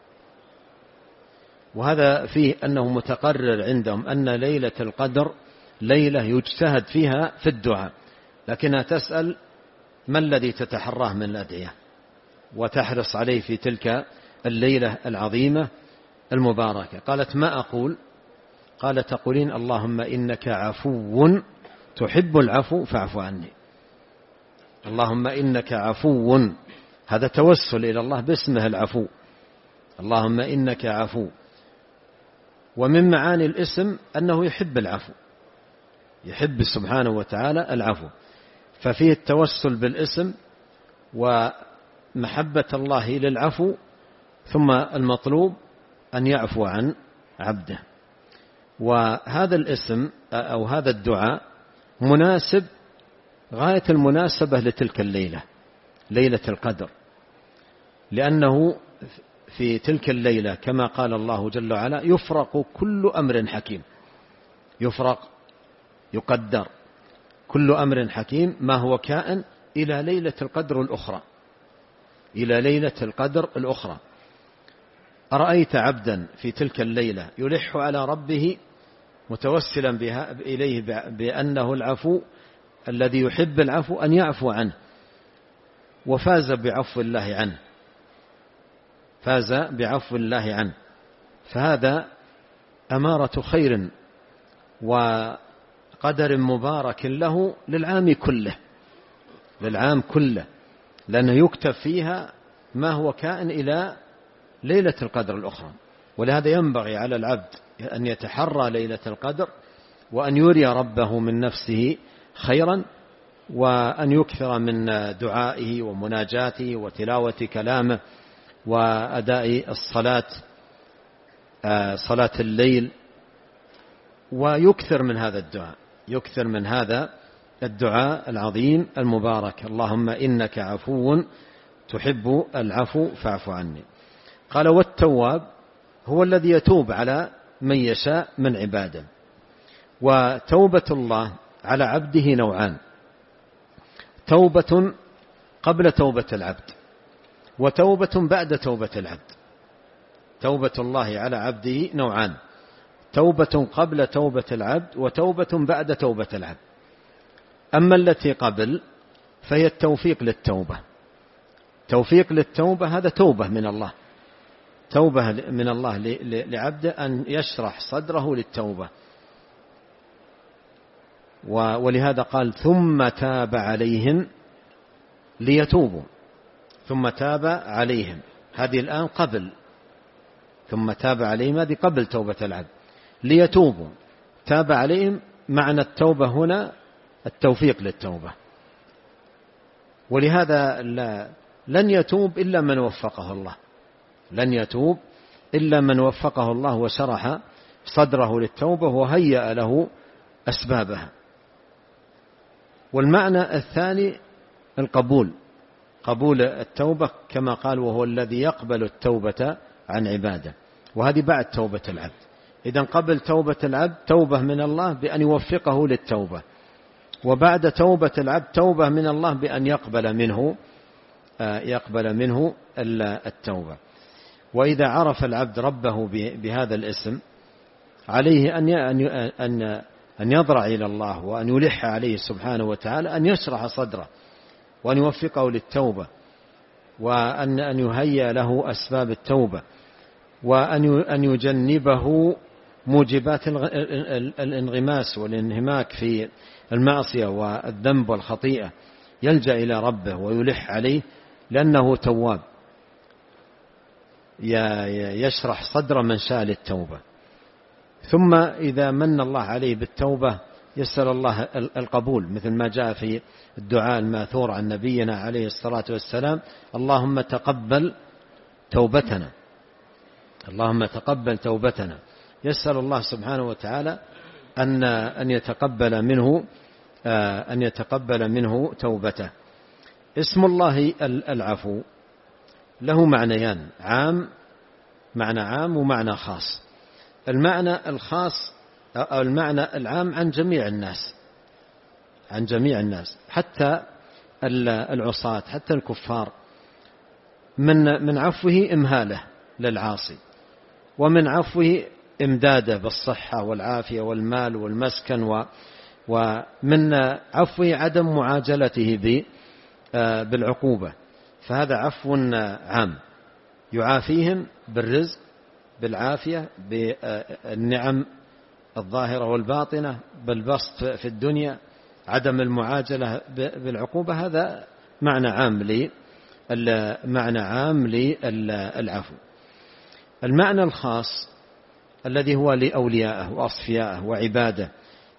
وهذا فيه أنه متقرر عندهم أن ليلة القدر ليلة يجتهد فيها في الدعاء، لكنها تسأل ما الذي تتحراه من الأدعية وتحرص عليه في تلك الليلة العظيمة المباركة. قالت ما أقول؟ قال تقولين اللهم إنك عفو تحب العفو فاعف عني. اللهم إنك عفو، هذا توسل إلى الله باسمه العفو، اللهم إنك عفو. ومن معاني الاسم أنه يحب العفو، يحب سبحانه وتعالى العفو، ففيه التوسل بالاسم ومحبة الله للعفو، ثم المطلوب أن يعفو عن عبده. وهذا الاسم أو هذا الدعاء مناسب غاية المناسبة لتلك الليلة، ليلة القدر، لأنه في تلك الليلة كما قال الله جل وعلا يفرق كل أمر حكيم، يفرق يقدر كل أمر حكيم ما هو كائن إلى ليلة القدر الأخرى، إلى ليلة القدر الأخرى. أرأيت عبدا في تلك الليلة يلح على ربه متوسلا بها إليه بأنه العفو الذي يحب العفو أن يعفو عنه، وفاز بعفو الله عنه، فاز بعفو الله عنه، فهذا أمارة خير وقدر مبارك له للعام كله، للعام كله، لأنه يكتب فيها ما هو كائن إلى ليلة القدر الأخرى. ولهذا ينبغي على العبد أن يتحرى ليلة القدر، وأن يري ربه من نفسه خيرا، وأن يكثر من دعائه ومناجاته وتلاوة كلامه وأداء الصلاة صلاة الليل، ويكثر من هذا الدعاء، يكثر من هذا الدعاء العظيم المبارك: اللهم إنك عفو تحب العفو فاعف عني. قال: والتواب هو الذي يتوب على من يشاء من عباده. وتوبة الله على عبده نوعان: توبة قبل توبة العبد، وتوبة بعد توبة العبد. توبة الله على عبده نوعان: توبة قبل توبة العبد، وتوبة بعد توبة العبد. أما التي قبل فهي التوفيق للتوبة. توفيق للتوبة هذا توبة من الله، توبة من الله لعبده أن يشرح صدره للتوبة. ولهذا قال: ثم تاب عليهم ليتوبوا. ثم تاب عليهم هذه الآن قبل، ثم تاب عليهم هذه قبل توبة العبد، ليتوبوا. تاب عليهم معنى التوبة هنا التوفيق للتوبة. ولهذا لن يتوب إلا من وفقه الله، لن يتوب إلا من وفقه الله وشرح صدره للتوبة وهيأ له أسبابها. والمعنى الثاني القبول، قبول التوبة كما قال: وهو الذي يقبل التوبة عن عباده. وهذه بعد توبة العبد. إذن قبل توبة العبد توبة من الله بأن يوفقه للتوبة، وبعد توبة العبد توبة من الله بأن يقبل منه يقبل منه التوبة. وإذا عرف العبد ربه بهذا الاسم عليه أن أن يضرع إلى الله، وأن يلح عليه سبحانه وتعالى أن يشرح صدره، وأن يوفقه للتوبة، وأن أن يهيئ له أسباب التوبة، وأن أن يجنبه موجبات الانغماس والانهماك في المعصية والذنب والخطيئة، يلجأ إلى ربه ويلح عليه لأنه تواب، يشرح صدر من شاء للتوبة. ثم إذا من الله عليه بالتوبة يسأل الله القبول، مثل ما جاء في الدعاء الماثور عن نبينا عليه الصلاة والسلام: اللهم تقبل توبتنا، اللهم تقبل توبتنا. يسأل الله سبحانه وتعالى أن أن يتقبل منه أن يتقبل منه توبته. اسم الله العفو له معنيان: عام، معنى عام، ومعنى خاص. المعنى الخاص أو المعنى العام عن جميع الناس، عن جميع الناس، حتى العصاة، حتى الكفار. من من عفوه إمهاله للعاصي، ومن عفوه إمداده بالصحة والعافية والمال والمسكن، و ومن عفوه عدم معاجلته بالعقوبة. فهذا عفو عام يعافيهم بالرزق، بالعافية، بالنعم الظاهرة والباطنة، بالبسط في الدنيا، عدم المعاجلة بالعقوبة. هذا معنى عام لي معنى عام للعفو. المعنى الخاص الذي هو لأوليائه وأصفيائه وعباده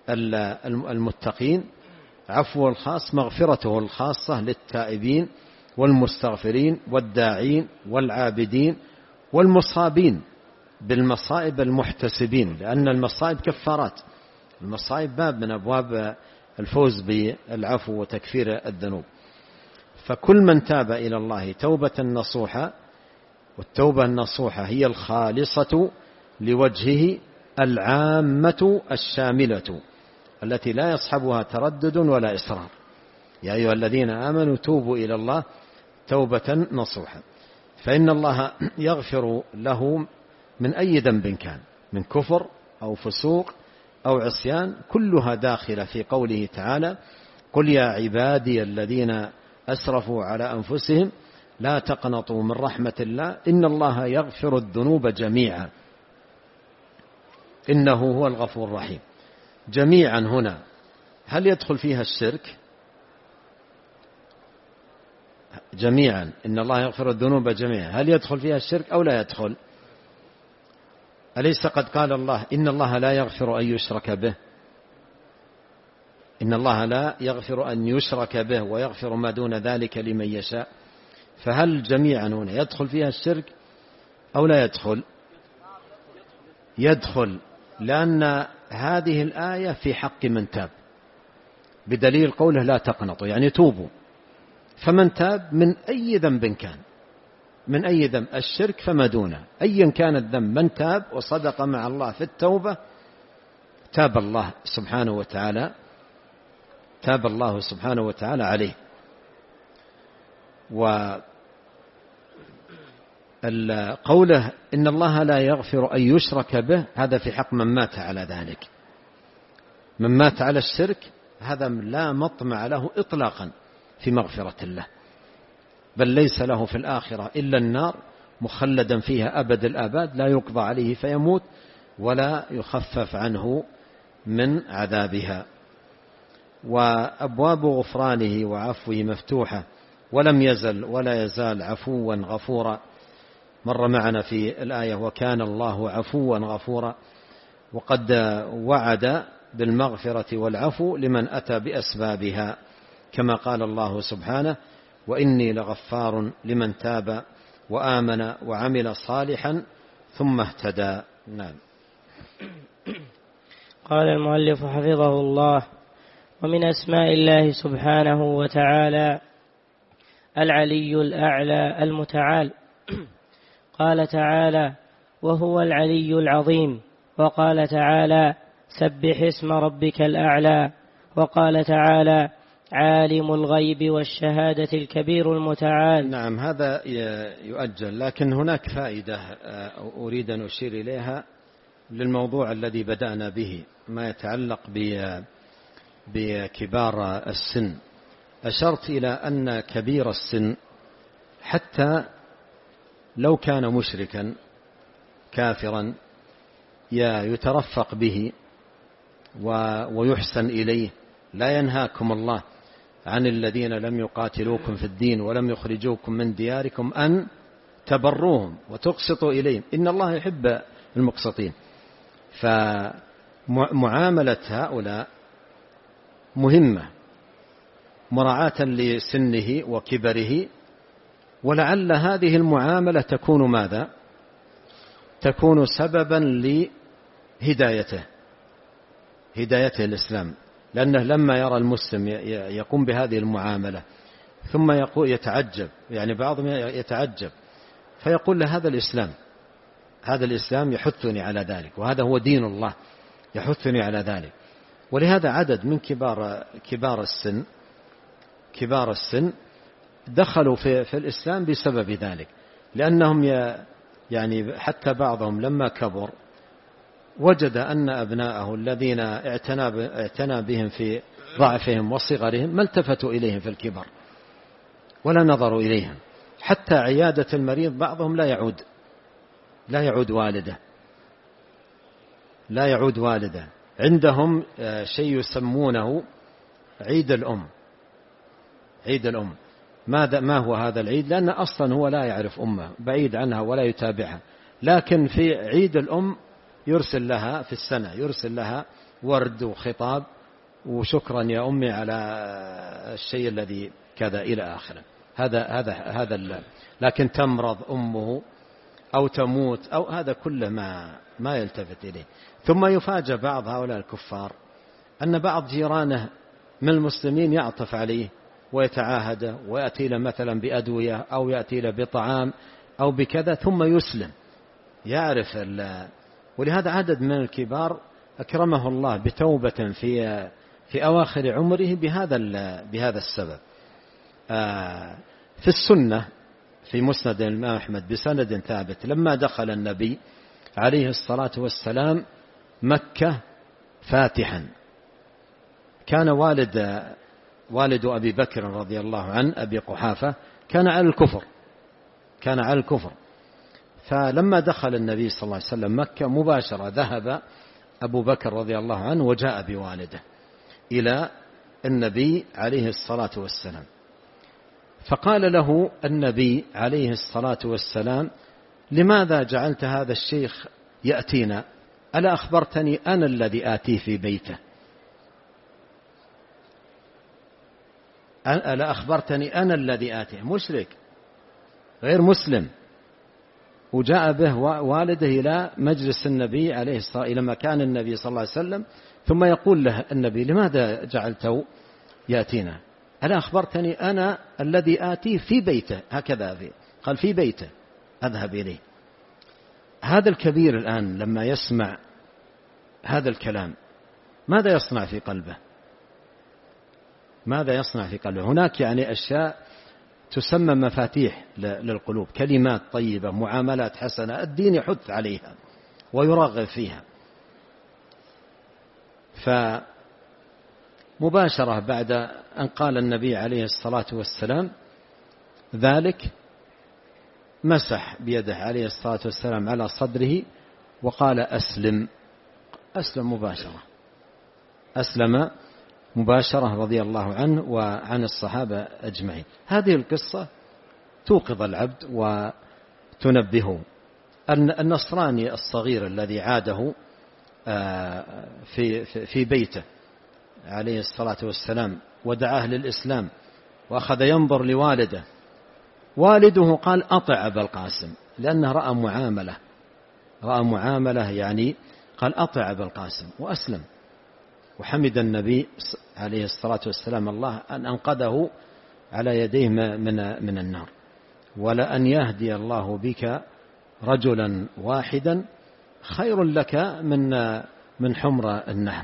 المتقين: عفو الخاص مغفرته الخاصة للتائبين والمستغفرين والداعين والعابدين والمصابين بالمصائب المحتسبين، لأن المصائب كفارات، المصائب باب من أبواب الفوز بالعفو وتكفير الذنوب. فكل من تاب إلى الله توبة نصوحة، والتوبة النصوحة هي الخالصة لوجهه العامة الشاملة التي لا يصحبها تردد ولا إصرار. يا أيها الذين آمنوا توبوا إلى الله توبة نصوحة. فإن الله يغفر له من أي ذنب كان، من كفر أو فسوق أو عصيان، كلها داخلة في قوله تعالى: قل يا عبادي الذين أسرفوا على أنفسهم لا تقنطوا من رحمة الله إن الله يغفر الذنوب جميعا إنه هو الغفور الرحيم. جميعا هنا هل يدخل فيها الشرك؟ جميعا إن الله يغفر الذنوب جميعا، هل يدخل فيها الشرك أو لا يدخل؟ أليس قد قال الله: إن الله لا يغفر أن يشرك به، إن الله لا يغفر أن يشرك به ويغفر ما دون ذلك لمن يشاء. فهل جميعا هنا يدخل فيها الشرك أو لا يدخل؟ يدخل، لأن هذه الآية في حق من تاب، بدليل قوله لا تقنطوا، يعني توبوا. فمن تاب من أي ذنب كان، من أي ذنب، الشرك فما دونه، أيا كان الذنب، من تاب وصدق مع الله في التوبة تاب الله سبحانه وتعالى تاب الله سبحانه وتعالى عليه. وقوله إن الله لا يغفر أن يشرك به، هذا في حق من مات على ذلك. من مات على الشرك هذا لا مطمع له إطلاقا في مغفرة الله، بل ليس له في الآخرة إلا النار مخلدا فيها أبد الآباد، لا يقضى عليه فيموت ولا يخفف عنه من عذابها. وأبواب غفرانه وعفوه مفتوحة، ولم يزل ولا يزال عفوا غفورا. مر معنا في الآية: وكان الله عفوا غفورا. وقد وعد بالمغفرة والعفو لمن أتى بأسبابها، كما قال الله سبحانه: وإني لغفار لمن تاب وآمن وعمل صالحا ثم اهتدى. نعم. قال المؤلف حفظه الله: ومن أسماء الله سبحانه وتعالى العلي الأعلى المتعال. قال تعالى: وهو العلي العظيم. وقال تعالى: سبح اسم ربك الأعلى. وقال تعالى: عالم الغيب والشهادة الكبير المتعال. نعم، هذا يؤجل، لكن هناك فائدة أريد أن أشير إليها للموضوع الذي بدأنا به، ما يتعلق بكبار السن. أشرت إلى أن كبير السن حتى لو كان مشركا كافرا يترفق به ويحسن إليه. لا ينهاكم الله عن الذين لم يقاتلوكم في الدين ولم يخرجوكم من دياركم أن تبروهم وتقسطوا إليهم إن الله يحب المقسطين. فمعاملة هؤلاء مهمة مراعاة لسنه وكبره، ولعل هذه المعاملة تكون ماذا؟ تكون سببا لهدايته هدايته الإسلام، لأنه لما يرى المسلم يقوم بهذه المعاملة ثم يقول يتعجب، يعني بعضهم يتعجب فيقول له: هذا الإسلام هذا الإسلام يحثني على ذلك، وهذا هو دين الله يحثني على ذلك. ولهذا عدد من كبار كبار السن كبار السن دخلوا في, في الإسلام بسبب ذلك، لأنهم يعني حتى بعضهم لما كبر وجد أن أبناءه الذين اعتنى بهم في ضعفهم وصغرهم ما التفتوا إليهم في الكبر ولا نظروا إليهم. حتى عيادة المريض بعضهم لا يعود لا يعود والده لا يعود والده عندهم شيء يسمونه عيد الأم عيد الأم. ماذا ما هو هذا العيد؟ لأن أصلا هو لا يعرف أمه، بعيد عنها ولا يتابعها، لكن في عيد الأم يرسل لها في السنة يرسل لها ورد وخطاب وشكرا يا أمي على الشيء الذي كذا إلى آخره. هذا هذا هذا لكن تمرض أمه أو تموت أو هذا كله ما ما يلتفت إليه. ثم يفاجأ بعض هؤلاء الكفار أن بعض جيرانه من المسلمين يعطف عليه ويتعاهده ويأتي له مثلا بأدوية أو يأتي له بطعام أو بكذا ثم يسلم يعرف. ولهذا عدد من الكبار أكرمه الله بتوبة في في أواخر عمره بهذا بهذا السبب. في السنة في مسند الإمام أحمد بسند ثابت لما دخل النبي عليه الصلاة والسلام مكة فاتحا، كان والد والد أبي بكر رضي الله عنه أبي قحافة كان على الكفر كان على الكفر فلما دخل النبي صلى الله عليه وسلم مكة مباشرة ذهب أبو بكر رضي الله عنه وجاء بوالده إلى النبي عليه الصلاة والسلام، فقال له النبي عليه الصلاة والسلام: لماذا جعلت هذا الشيخ يأتينا؟ ألا أخبرتني أنا الذي آتيه في بيته؟ ألا أخبرتني أنا الذي آتيه؟ مشرك غير مسلم، وجاء به والده إلى مجلس النبي عليه الصلاة إلى مكان النبي صلى الله عليه وسلم، ثم يقول له النبي: لماذا جعلته يأتينا؟ ألا أخبرتني أنا الذي آتيه في بيته؟ هكذا فيه. قال: في بيته أذهب إليه. هذا الكبير الآن لما يسمع هذا الكلام ماذا يصنع في قلبه؟ ماذا يصنع في قلبه؟ هناك يعني أشياء تسمى مفاتيح للقلوب، كلمات طيبة، معاملات حسنة، الدين يحث عليها ويرغب فيها. فمباشرة بعد أن قال النبي عليه الصلاة والسلام ذلك مسح بيده عليه الصلاة والسلام على صدره وقال: أسلم. أسلم مباشرة أسلم مباشرة رضي الله عنه وعن الصحابة أجمعين. هذه القصة توقظ العبد وتنبهه. النصراني الصغير الذي عاده في في بيته عليه الصلاة والسلام ودعاه للإسلام وأخذ ينظر لوالده، والده قال: أطع أبا القاسم، لأنه رأى معاملة رأى معاملة يعني قال: أطع أبا القاسم، وأسلم. وحمد النبي عليه الصلاة والسلام الله أن أنقذه على يديه من من النار. ولأن يهدي الله بك رجلا واحدا خير لك من من حمر النعم.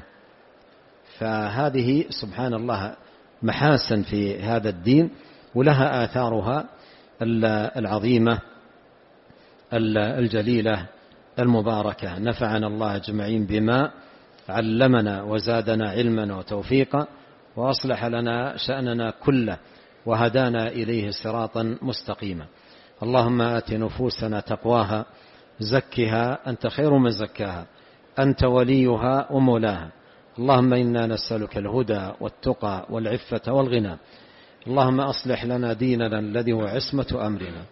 فهذه سبحان الله محاسن في هذا الدين، ولها آثارها العظيمة الجليلة المباركة. نفعنا الله أجمعين بما علمنا وزادنا علما وتوفيقا، وأصلح لنا شأننا كله، وهدانا إليه صراطا مستقيما. اللهم آت نفوسنا تقواها، زكها أنت خير من زكاها، أنت وليها ومولاها. اللهم إنا نسألك الهدى والتقى والعفة والغنى. اللهم أصلح لنا ديننا الذي هو عصمة أمرنا،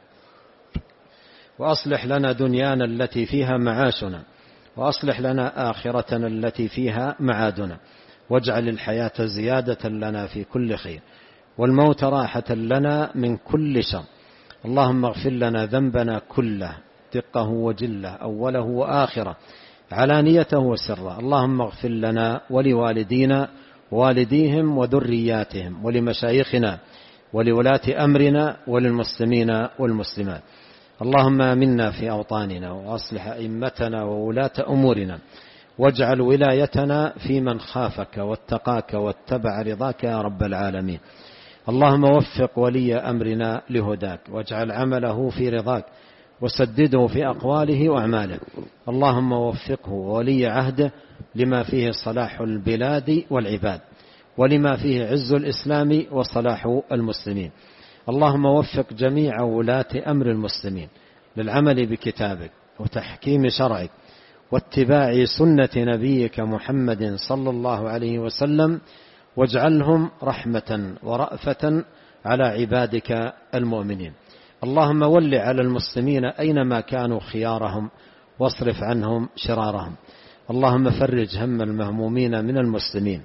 وأصلح لنا دنيانا التي فيها معاشنا، وأصلح لنا آخرتنا التي فيها معادنا، واجعل الحياة زيادة لنا في كل خير، والموت راحة لنا من كل شر. اللهم اغفر لنا ذنبنا كله، دقه وجله، أوله وآخره، علانيته وسره. اللهم اغفر لنا ولوالدينا ووالديهم وذرياتهم، ولمشايخنا ولولاة أمرنا، وللمسلمين والمسلمات. اللهم آمنا في أوطاننا، وأصلح أئمتنا وولاة أمورنا، واجعل ولايتنا في من خافك واتقاك واتبع رضاك يا رب العالمين. اللهم وفق ولي أمرنا لهداك، واجعل عمله في رضاك، وسدده في أقواله وأعماله. اللهم وفقه وولي عهده لما فيه صلاح البلاد والعباد، ولما فيه عز الإسلام وصلاح المسلمين. اللهم وفق جميع ولاة أمر المسلمين للعمل بكتابك وتحكيم شرعك واتباع سنة نبيك محمد صلى الله عليه وسلم، واجعلهم رحمة ورأفة على عبادك المؤمنين. اللهم ول على المسلمين أينما كانوا خيارهم، واصرف عنهم شرارهم. اللهم فرج هم المهمومين من المسلمين،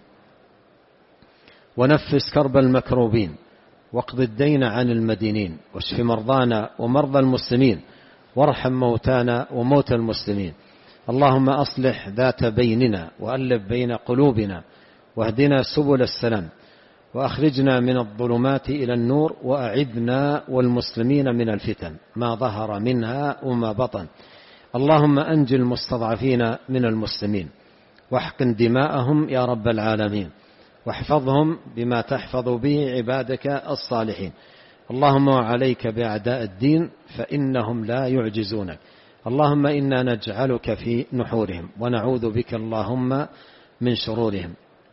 ونفس كرب المكروبين، واقض الدين عن المدينين، واشف مرضانا ومرضى المسلمين، وارحم موتانا وموتى المسلمين. اللهم أصلح ذات بيننا، وألف بين قلوبنا، واهدنا سبل السلام، وأخرجنا من الظلمات إلى النور، وأعذنا والمسلمين من الفتن ما ظهر منها وما بطن. اللهم أنجِ المستضعفين من المسلمين، واحقن دماءهم يا رب العالمين، واحفظهم بما تحفظ به عبادك الصالحين. اللهم وعليك بأعداء الدين فإنهم لا يعجزونك. اللهم إنا نجعلك في نحورهم ونعوذ بك اللهم من شرورهم.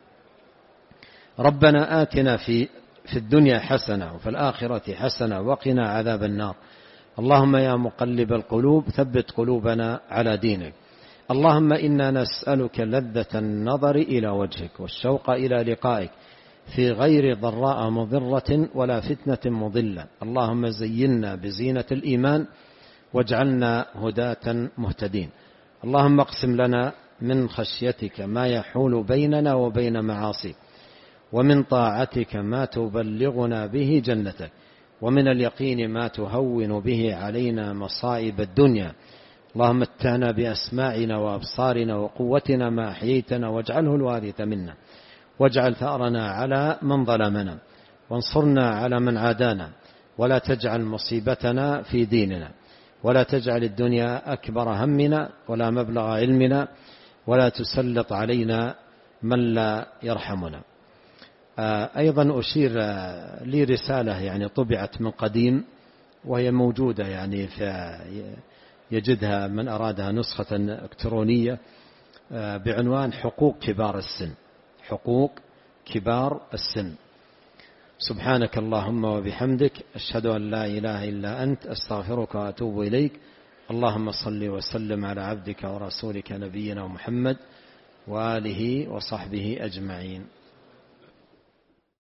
ربنا آتنا في في الدنيا حسنة وفي الآخرة حسنة وقنا عذاب النار. اللهم يا مقلب القلوب ثبت قلوبنا على دينك. اللهم إنا نسألك لذة النظر إلى وجهك والشوق إلى لقائك في غير ضراء مضرة ولا فتنة مضلة. اللهم زينا بزينة الإيمان واجعلنا هداة مهتدين. اللهم اقسم لنا من خشيتك ما يحول بيننا وبين معاصيك، ومن طاعتك ما تبلغنا به جنتك، ومن اليقين ما تهون به علينا مصائب الدنيا. اللهم متعنا بأسماعنا وأبصارنا وقوتنا ما أحييتنا واجعله الوارث منا، واجعل ثأرنا على من ظلمنا، وانصرنا على من عادانا، ولا تجعل مصيبتنا في ديننا، ولا تجعل الدنيا أكبر همنا ولا مبلغ علمنا، ولا تسلط علينا من لا يرحمنا. أيضا أشير لي رسالة يعني طبعت من قديم وهي موجودة يعني يجدها من أرادها نسخة إلكترونية بعنوان حقوق كبار السن. حقوق كبار السن. سبحانك اللهم وبحمدك أشهد أن لا إله إلا أنت أستغفرك وأتوب إليك. اللهم صل وسلم على عبدك ورسولك نبينا محمد وآله وصحبه أجمعين.